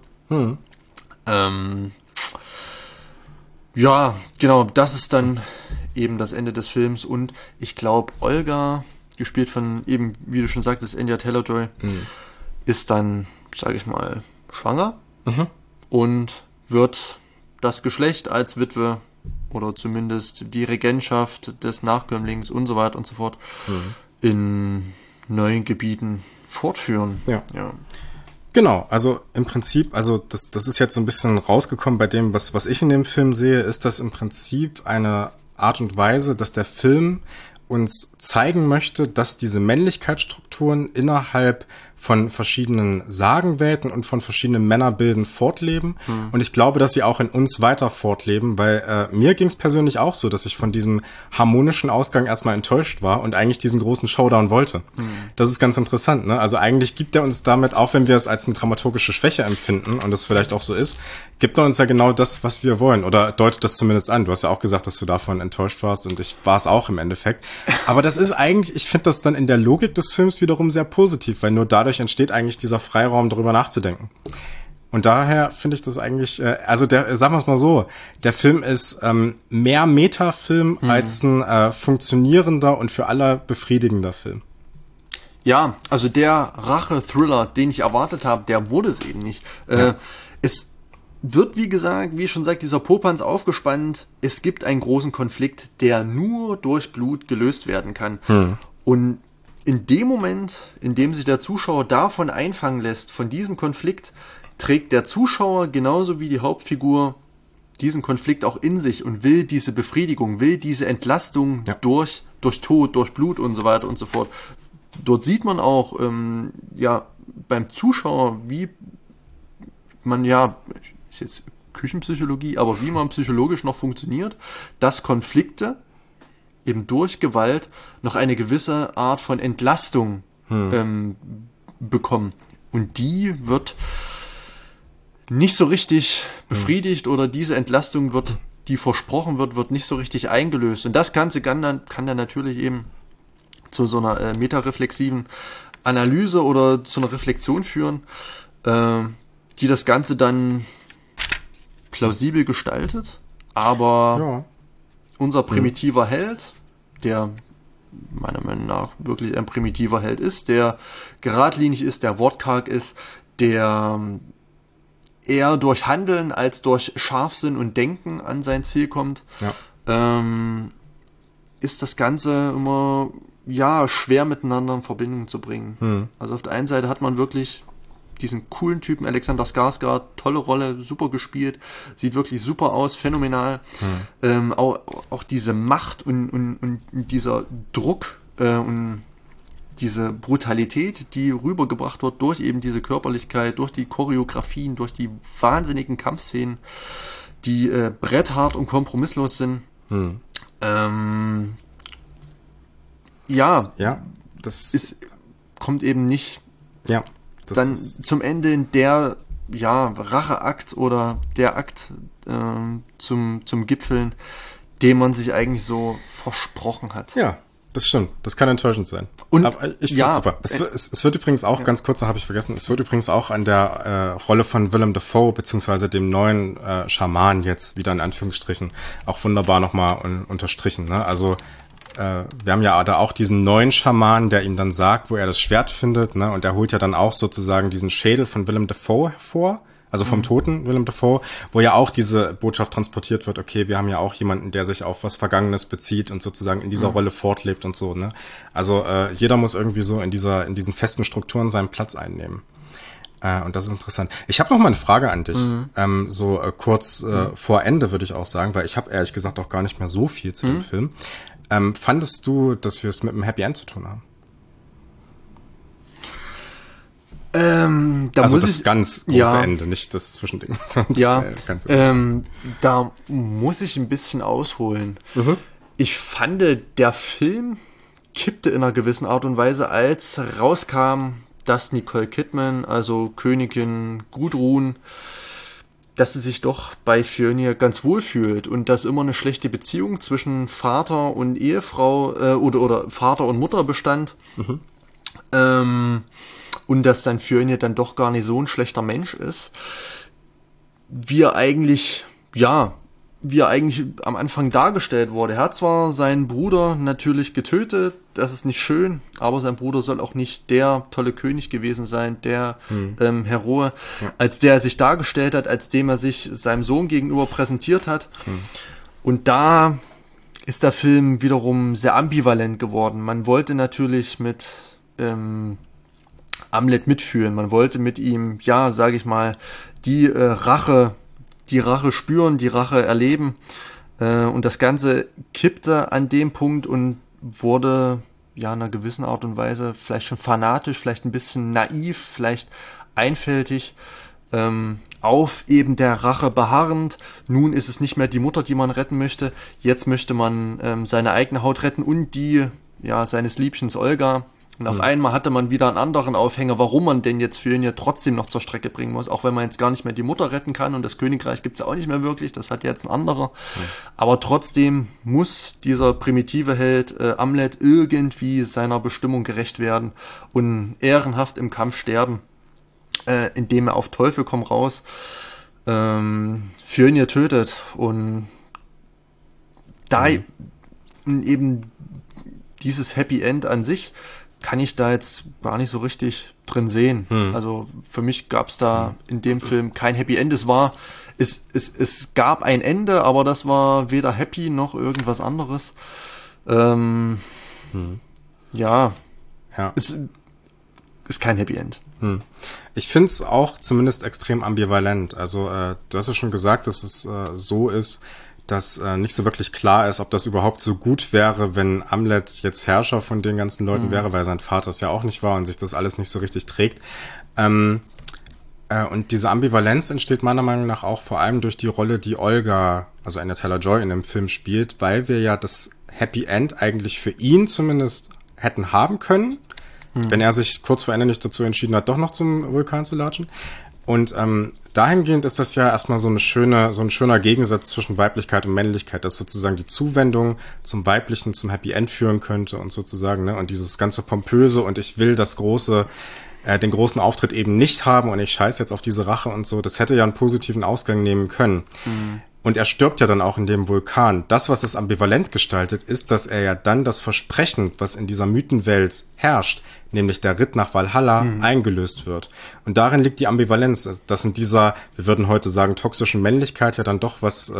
S1: Genau, das ist dann eben das Ende des Films und ich glaube, Olga, gespielt von eben, wie du schon sagtest, Anya Taylor-Joy, ist dann, sage ich mal, schwanger und wird das Geschlecht als Witwe oder zumindest die Regentschaft des Nachkömmlings und so weiter und so fort in neuen Gebieten fortführen.
S2: Ja. Genau, also im Prinzip, also das ist jetzt so ein bisschen rausgekommen bei dem, was ich in dem Film sehe, ist das im Prinzip eine Art und Weise, dass der Film uns zeigen möchte, dass diese Männlichkeitsstrukturen innerhalb von verschiedenen Sagenwelten und von verschiedenen Männerbilden fortleben. Und ich glaube, dass sie auch in uns weiter fortleben, weil mir ging es persönlich auch so, dass ich von diesem harmonischen Ausgang erstmal enttäuscht war und eigentlich diesen großen Showdown wollte. Das ist ganz interessant, ne? Also eigentlich gibt er uns damit, auch wenn wir es als eine dramaturgische Schwäche empfinden und das vielleicht auch so ist, gibt er uns ja genau das, was wir wollen oder deutet das zumindest an. Du hast ja auch gesagt, dass du davon enttäuscht warst und ich war es auch im Endeffekt. Aber das ist eigentlich, ich finde das dann in der Logik des Films wiederum sehr positiv, weil nur dadurch dadurch entsteht eigentlich dieser Freiraum, darüber nachzudenken. Und daher finde ich das eigentlich, sagen wir es mal so, der Film ist mehr Metafilm als ein funktionierender und für alle befriedigender Film.
S1: Ja, also der Rache-Thriller, den ich erwartet habe, der wurde es eben nicht. Es wird, wie gesagt, wie schon sagt, dieser Popanz aufgespannt. Es gibt einen großen Konflikt, der nur durch Blut gelöst werden kann. Und in dem Moment, in dem sich der Zuschauer davon einfangen lässt, von diesem Konflikt, trägt der Zuschauer genauso wie die Hauptfigur diesen Konflikt auch in sich und will diese Befriedigung, will diese Entlastung durch Tod, durch Blut und so weiter und so fort. Dort sieht man auch beim Zuschauer, wie man ist jetzt Küchenpsychologie, aber wie man psychologisch noch funktioniert, dass Konflikte eben durch Gewalt noch eine gewisse Art von Entlastung bekommen. Und die wird nicht so richtig befriedigt oder diese Entlastung die versprochen wird nicht so richtig eingelöst. Und das Ganze kann dann natürlich eben zu so einer metareflexiven Analyse oder zu einer Reflexion führen, die das Ganze dann plausibel gestaltet. Aber unser primitiver Held, der meiner Meinung nach wirklich ein primitiver Held ist, der geradlinig ist, der wortkarg ist, der eher durch Handeln als durch Scharfsinn und Denken an sein Ziel kommt, ist das Ganze immer schwer miteinander in Verbindung zu bringen. Also auf der einen Seite hat man wirklich diesen coolen Typen Alexander Skarsgård, tolle Rolle, super gespielt, sieht wirklich super aus, phänomenal. Auch diese Macht und dieser Druck und diese Brutalität, die rübergebracht wird durch eben diese Körperlichkeit, durch die Choreografien, durch die wahnsinnigen Kampfszenen, die bretthart und kompromisslos sind. Das kommt eben nicht dann zum Ende in der Racheakt oder der Akt zum Gipfeln, den man sich eigentlich so versprochen hat.
S2: Ja, das stimmt. Das kann enttäuschend sein. Und aber ich finde super. Es wird übrigens auch, ganz kurz, habe ich vergessen, es wird übrigens auch an der Rolle von Willem Dafoe beziehungsweise dem neuen Schaman jetzt wieder in Anführungsstrichen auch wunderbar nochmal unterstrichen. Ne? Also wir haben ja da auch diesen neuen Schaman, der ihm dann sagt, wo er das Schwert findet, ne? Und er holt ja dann auch sozusagen diesen Schädel von Willem Dafoe hervor, also vom toten Willem Dafoe, wo ja auch diese Botschaft transportiert wird, okay, wir haben ja auch jemanden, der sich auf was Vergangenes bezieht und sozusagen in dieser Rolle fortlebt und so, ne? Also jeder muss irgendwie so in diesen festen Strukturen seinen Platz einnehmen. Und das ist interessant. Ich habe noch mal eine Frage an dich, kurz vor Ende würde ich auch sagen, weil ich habe ehrlich gesagt auch gar nicht mehr so viel zu dem Film. Fandest du, dass wir es mit einem Happy End zu tun haben? Also das ganz große Ende, nicht das Zwischending.
S1: Da muss ich ein bisschen ausholen. Ich fand, der Film kippte in einer gewissen Art und Weise, als rauskam, dass Nicole Kidman, also Königin Gudrun, dass sie sich doch bei Fjölnir ganz wohl fühlt und dass immer eine schlechte Beziehung zwischen Vater und Ehefrau oder Vater und Mutter bestand. Und dass dann Fjölnir dann doch gar nicht so ein schlechter Mensch ist, wie er eigentlich am Anfang dargestellt wurde. Er hat zwar seinen Bruder natürlich getötet, das ist nicht schön, aber sein Bruder soll auch nicht der tolle König gewesen sein, der Heroe, als der er sich dargestellt hat, als dem er sich seinem Sohn gegenüber präsentiert hat. Und da ist der Film wiederum sehr ambivalent geworden. Man wollte natürlich mit Amlet mitfühlen, man wollte mit ihm, sage ich mal, die Rache spüren, die Rache erleben. Und das Ganze kippte an dem Punkt und wurde in einer gewissen Art und Weise vielleicht schon fanatisch, vielleicht ein bisschen naiv, vielleicht einfältig, auf eben der Rache beharrend. Nun ist es nicht mehr die Mutter, die man retten möchte. Jetzt möchte man seine eigene Haut retten und die seines Liebchens Olga, Und auf einmal hatte man wieder einen anderen Aufhänger, warum man denn jetzt Fjölnir trotzdem noch zur Strecke bringen muss, auch wenn man jetzt gar nicht mehr die Mutter retten kann und das Königreich gibt's ja auch nicht mehr wirklich, das hat jetzt ein anderer. Aber trotzdem muss dieser primitive Held Amlet irgendwie seiner Bestimmung gerecht werden und ehrenhaft im Kampf sterben, indem er auf Teufel komm raus Fjölnir tötet. Und da eben dieses Happy End an sich kann ich da jetzt gar nicht so richtig drin sehen. Also für mich gab es da in dem Film kein Happy End. Es gab ein Ende, aber das war weder happy noch irgendwas anderes. Ja. Es ist kein Happy End.
S2: Ich finde es auch zumindest extrem ambivalent. Also du hast ja schon gesagt, dass es so ist, dass nicht so wirklich klar ist, ob das überhaupt so gut wäre, wenn Amlet jetzt Herrscher von den ganzen Leuten wäre, weil sein Vater es ja auch nicht war und sich das alles nicht so richtig trägt. Und diese Ambivalenz entsteht meiner Meinung nach auch vor allem durch die Rolle, die Olga, also Anya Taylor-Joy in dem Film spielt, weil wir ja das Happy End eigentlich für ihn zumindest hätten haben können, wenn er sich kurz vor Ende nicht dazu entschieden hat, doch noch zum Vulkan zu latschen. Und dahingehend ist das ja erstmal so ein schöner Gegensatz zwischen Weiblichkeit und Männlichkeit, dass sozusagen die Zuwendung zum Weiblichen, zum Happy End führen könnte und sozusagen, ne, und dieses ganze Pompöse und ich will den großen Auftritt eben nicht haben und ich scheiße jetzt auf diese Rache und so, das hätte ja einen positiven Ausgang nehmen können. Und er stirbt ja dann auch in dem Vulkan. Das, was es ambivalent gestaltet, ist, dass er ja dann das Versprechen, was in dieser Mythenwelt herrscht, nämlich der Ritt nach Valhalla, eingelöst wird. Und darin liegt die Ambivalenz, dass in dieser, wir würden heute sagen, toxischen Männlichkeit ja dann doch was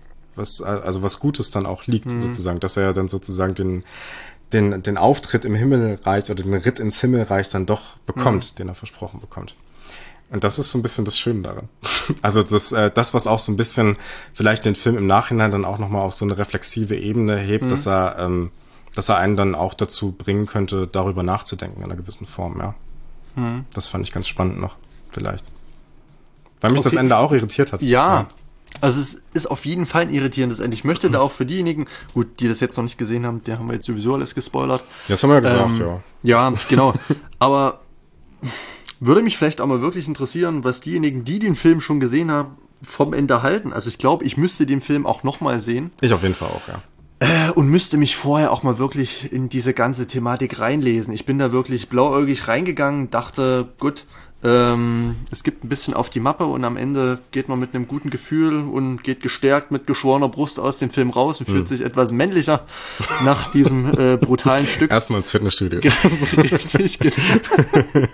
S2: Gutes dann auch liegt, sozusagen, dass er ja dann sozusagen den Auftritt im Himmelreich oder den Ritt ins Himmelreich dann doch bekommt, den er versprochen bekommt. Und das ist so ein bisschen das Schöne daran. Also das, was auch so ein bisschen vielleicht den Film im Nachhinein dann auch nochmal auf so eine reflexive Ebene hebt, dass er einen dann auch dazu bringen könnte, darüber nachzudenken in einer gewissen Form, ja. Das fand ich ganz spannend noch, vielleicht. Weil mich das Ende auch irritiert hat.
S1: Ja, also es ist auf jeden Fall ein irritierendes Ende. Ich möchte da auch für diejenigen, gut, die das jetzt noch nicht gesehen haben, die haben wir jetzt sowieso alles gespoilert.
S2: Das haben wir ja gesagt, ja.
S1: Ja, genau. Aber würde mich vielleicht auch mal wirklich interessieren, was diejenigen, die den Film schon gesehen haben, vom Ende halten. Also ich glaube, ich müsste den Film auch nochmal sehen.
S2: Ich auf jeden Fall auch, ja.
S1: Und müsste mich vorher auch mal wirklich in diese ganze Thematik reinlesen. Ich bin da wirklich blauäugig reingegangen, dachte, gut, es gibt ein bisschen auf die Mappe und am Ende geht man mit einem guten Gefühl und geht gestärkt mit geschworener Brust aus dem Film raus und fühlt sich etwas männlicher nach diesem brutalen Stück.
S2: Erstmal ins Fitnessstudio.
S1: Richtig, genau.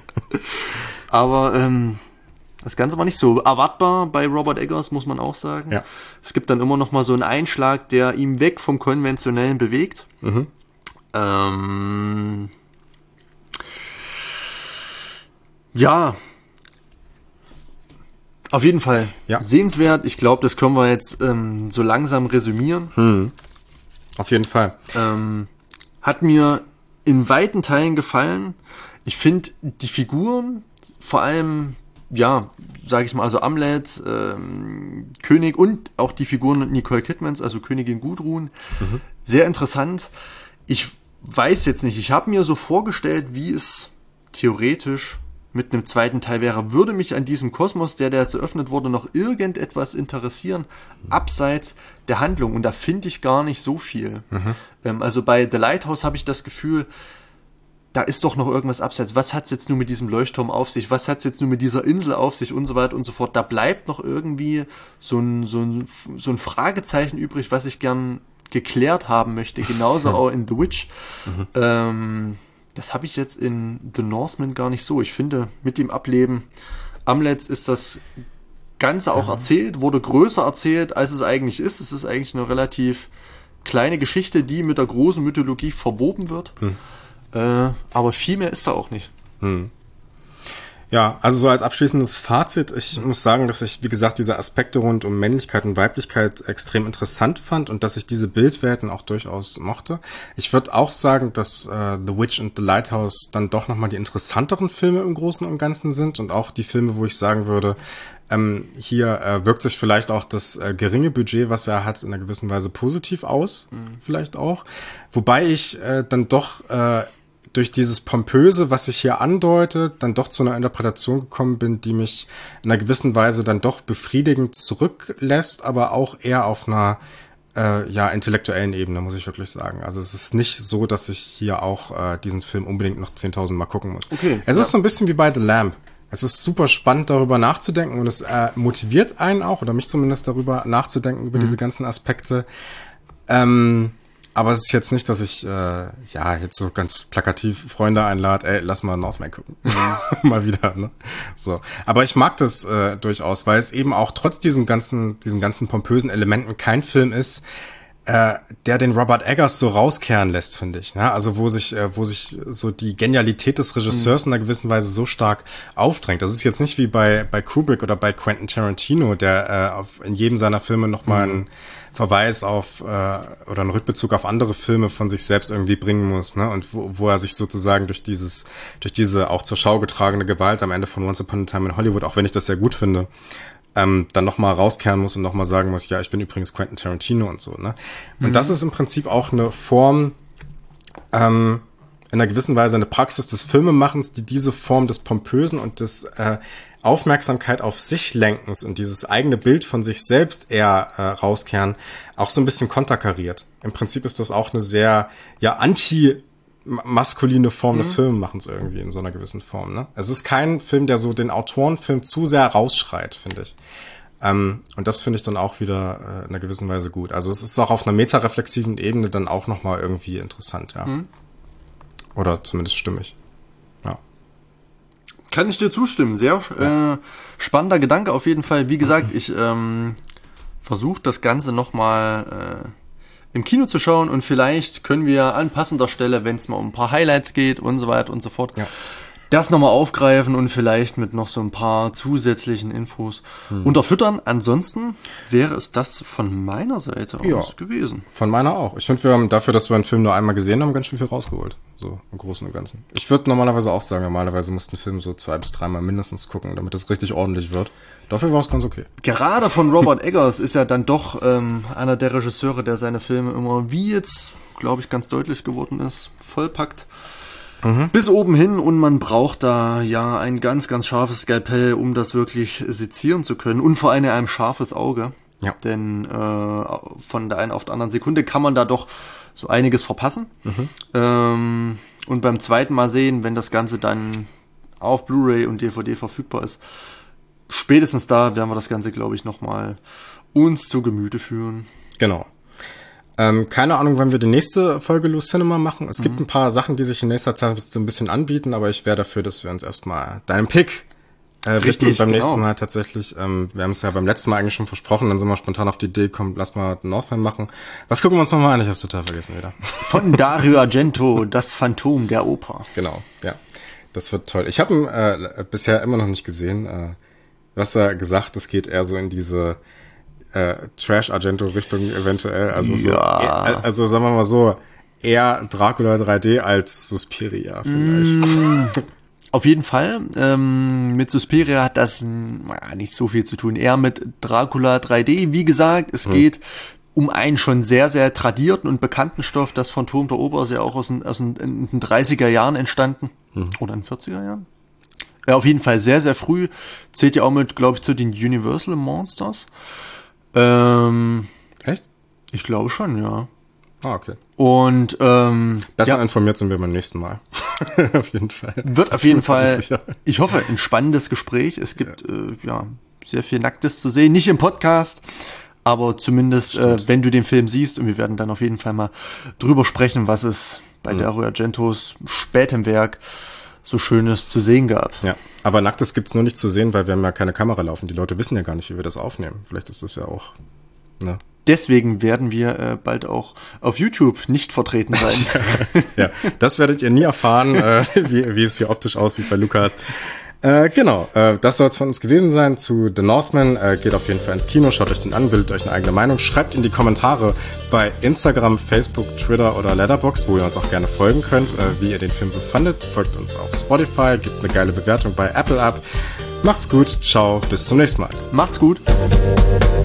S1: Aber das Ganze war nicht so erwartbar bei Robert Eggers, muss man auch sagen.
S2: Ja.
S1: Es gibt dann immer noch mal so einen Einschlag, der ihm weg vom Konventionellen bewegt. Ja, auf jeden Fall sehenswert. Ich glaube, das können wir jetzt so langsam resümieren.
S2: Auf jeden Fall.
S1: Hat mir in weiten Teilen gefallen. Ich finde die Figuren, vor allem, ja, sage ich mal, also Amlet, König und auch die Figuren Nicole Kidmans, also Königin Gudrun, sehr interessant. Ich weiß jetzt nicht, ich habe mir so vorgestellt, wie es theoretisch mit einem zweiten Teil wäre. Würde mich an diesem Kosmos, der jetzt eröffnet wurde, noch irgendetwas interessieren, abseits der Handlung? Und da finde ich gar nicht so viel. Also bei The Lighthouse habe ich das Gefühl, da ist doch noch irgendwas abseits. Was hat es jetzt nur mit diesem Leuchtturm auf sich? Was hat es jetzt nur mit dieser Insel auf sich? Und so weiter und so fort. Da bleibt noch irgendwie so ein Fragezeichen übrig, was ich gern geklärt haben möchte. Genauso auch in The Witch. Das habe ich jetzt in The Northman gar nicht so. Ich finde, mit dem Ableben Amlets ist das Ganze auch erzählt, wurde größer erzählt, als es eigentlich ist. Es ist eigentlich eine relativ kleine Geschichte, die mit der großen Mythologie verwoben wird. Aber viel mehr ist da auch nicht.
S2: Ja, also so als abschließendes Fazit, ich muss sagen, dass ich, wie gesagt, diese Aspekte rund um Männlichkeit und Weiblichkeit extrem interessant fand und dass ich diese Bildwelten auch durchaus mochte. Ich würde auch sagen, dass The Witch und The Lighthouse dann doch nochmal die interessanteren Filme im Großen und Ganzen sind und auch die Filme, wo ich sagen würde, hier wirkt sich vielleicht auch das geringe Budget, was er hat, in einer gewissen Weise positiv aus, vielleicht auch. Wobei ich dann doch durch dieses Pompöse, was sich hier andeutet, dann doch zu einer Interpretation gekommen bin, die mich in einer gewissen Weise dann doch befriedigend zurücklässt, aber auch eher auf einer intellektuellen Ebene, muss ich wirklich sagen. Also es ist nicht so, dass ich hier auch diesen Film unbedingt noch 10.000 Mal gucken muss.
S1: Okay,
S2: es ist so ein bisschen wie bei The Lamb. Es ist super spannend, darüber nachzudenken und es motiviert einen auch, oder mich zumindest darüber nachzudenken, über diese ganzen Aspekte. Aber es ist jetzt nicht, dass ich jetzt so ganz plakativ Freunde einlade, lass mal Northman gucken. Mal wieder, ne? So. Aber ich mag das durchaus, weil es eben auch trotz diesen ganzen pompösen Elementen kein Film ist, der den Robert Eggers so rauskehren lässt, finde ich. Ne? Also wo sich so die Genialität des Regisseurs in einer gewissen Weise so stark aufdrängt. Das ist jetzt nicht wie bei Kubrick oder bei Quentin Tarantino, der in jedem seiner Filme nochmal einen Verweis auf oder einen Rückbezug auf andere Filme von sich selbst irgendwie bringen muss, ne? Und wo er sich sozusagen durch diese auch zur Schau getragene Gewalt am Ende von Once Upon a Time in Hollywood, auch wenn ich das sehr gut finde, dann nochmal rauskehren muss und nochmal sagen muss, ja, ich bin übrigens Quentin Tarantino und so, ne? Und das ist im Prinzip auch eine Form, in einer gewissen Weise eine Praxis des Filmemachens, die diese Form des Pompösen und des Aufmerksamkeit auf sich Lenkens und dieses eigene Bild von sich selbst eher rauskehren, auch so ein bisschen konterkariert. Im Prinzip ist das auch eine sehr, anti-maskuline Form des Filmemachens irgendwie in so einer gewissen Form, ne? Es ist kein Film, der so den Autorenfilm zu sehr rausschreit, finde ich. Und das finde ich dann auch wieder in einer gewissen Weise gut. Also es ist auch auf einer metareflexiven Ebene dann auch nochmal irgendwie interessant, ja. Oder zumindest stimmig.
S1: Kann ich dir zustimmen. Sehr spannender Gedanke auf jeden Fall. Wie gesagt, ich versuche das Ganze nochmal im Kino zu schauen und vielleicht können wir an passender Stelle, wenn es mal um ein paar Highlights geht und so weiter und so fort, das nochmal aufgreifen und vielleicht mit noch so ein paar zusätzlichen Infos unterfüttern. Ansonsten wäre es das von meiner Seite aus gewesen.
S2: Von meiner auch. Ich finde, wir haben dafür, dass wir einen Film nur einmal gesehen haben, ganz schön viel rausgeholt. So im Großen und Ganzen. Ich würde normalerweise auch sagen, musst du einen Film so 2 bis 3 Mal mindestens gucken, damit es richtig ordentlich wird. Dafür war es ganz okay.
S1: Gerade von Robert Eggers ist ja dann doch einer der Regisseure, der seine Filme immer, wie jetzt, glaube ich, ganz deutlich geworden ist, vollpackt. Bis oben hin und man braucht da ein ganz, ganz scharfes Skalpell, um das wirklich sezieren zu können und vor allem ein scharfes Auge. Ja. Denn von der einen auf der anderen Sekunde kann man da doch so einiges verpassen. Und beim zweiten Mal sehen, wenn das Ganze dann auf Blu-ray und DVD verfügbar ist, spätestens da werden wir das Ganze, glaube ich, nochmal uns zu Gemüte führen.
S2: Genau. Keine Ahnung, wann wir die nächste Folge Loose Cinema machen. Es gibt ein paar Sachen, die sich in nächster Zeit so ein bisschen anbieten, aber ich wäre dafür, dass wir uns erstmal deinem Pick richten beim nächsten Mal tatsächlich. Wir haben es ja beim letzten Mal eigentlich schon versprochen, dann sind wir spontan auf die Idee gekommen, lass mal Northman machen. Was gucken wir uns nochmal an? Ich hab's total vergessen wieder.
S1: Von Dario Argento, das Phantom der Oper.
S2: Genau, ja. Das wird toll. Ich habe ihn bisher immer noch nicht gesehen. Was er gesagt, es geht eher so in diese Trash-Argento-Richtung eventuell. Also also sagen wir mal so, eher Dracula 3D als Suspiria vielleicht.
S1: Auf jeden Fall. Mit Suspiria hat das nicht so viel zu tun. Eher mit Dracula 3D. Wie gesagt, es geht um einen schon sehr, sehr tradierten und bekannten Stoff. Das Phantom der Oper ist ja auch aus den 30er Jahren entstanden. Oder in den 40er Jahren. Ja, auf jeden Fall sehr, sehr früh. Zählt ja auch mit, glaube ich, zu den Universal Monsters.
S2: Echt?
S1: Ich glaube schon, ja.
S2: Ah, okay.
S1: Und
S2: besser informiert sind wir beim nächsten Mal. Auf jeden Fall.
S1: Wird auf jeden Fall, ich hoffe, ein spannendes Gespräch. Es gibt sehr viel Nacktes zu sehen. Nicht im Podcast, aber zumindest, wenn du den Film siehst. Und wir werden dann auf jeden Fall mal drüber sprechen, was es bei Dario Argentos spätem Werk so Schönes zu sehen gab.
S2: Ja, aber Nacktes gibt's nur nicht zu sehen, weil wir haben ja keine Kamera laufen. Die Leute wissen ja gar nicht, wie wir das aufnehmen. Vielleicht ist das ja auch, ne?
S1: Deswegen werden wir bald auch auf YouTube nicht vertreten sein.
S2: Ja, das werdet ihr nie erfahren, wie es hier optisch aussieht bei Lukas. Genau, das soll es von uns gewesen sein zu The Northman. Geht auf jeden Fall ins Kino, schaut euch den an, bildet euch eine eigene Meinung. Schreibt in die Kommentare bei Instagram, Facebook, Twitter oder Letterboxd, wo ihr uns auch gerne folgen könnt, wie ihr den Film so fandet. Folgt uns auf Spotify, gebt eine geile Bewertung bei Apple ab. Macht's gut, ciao, bis zum nächsten Mal.
S1: Macht's gut.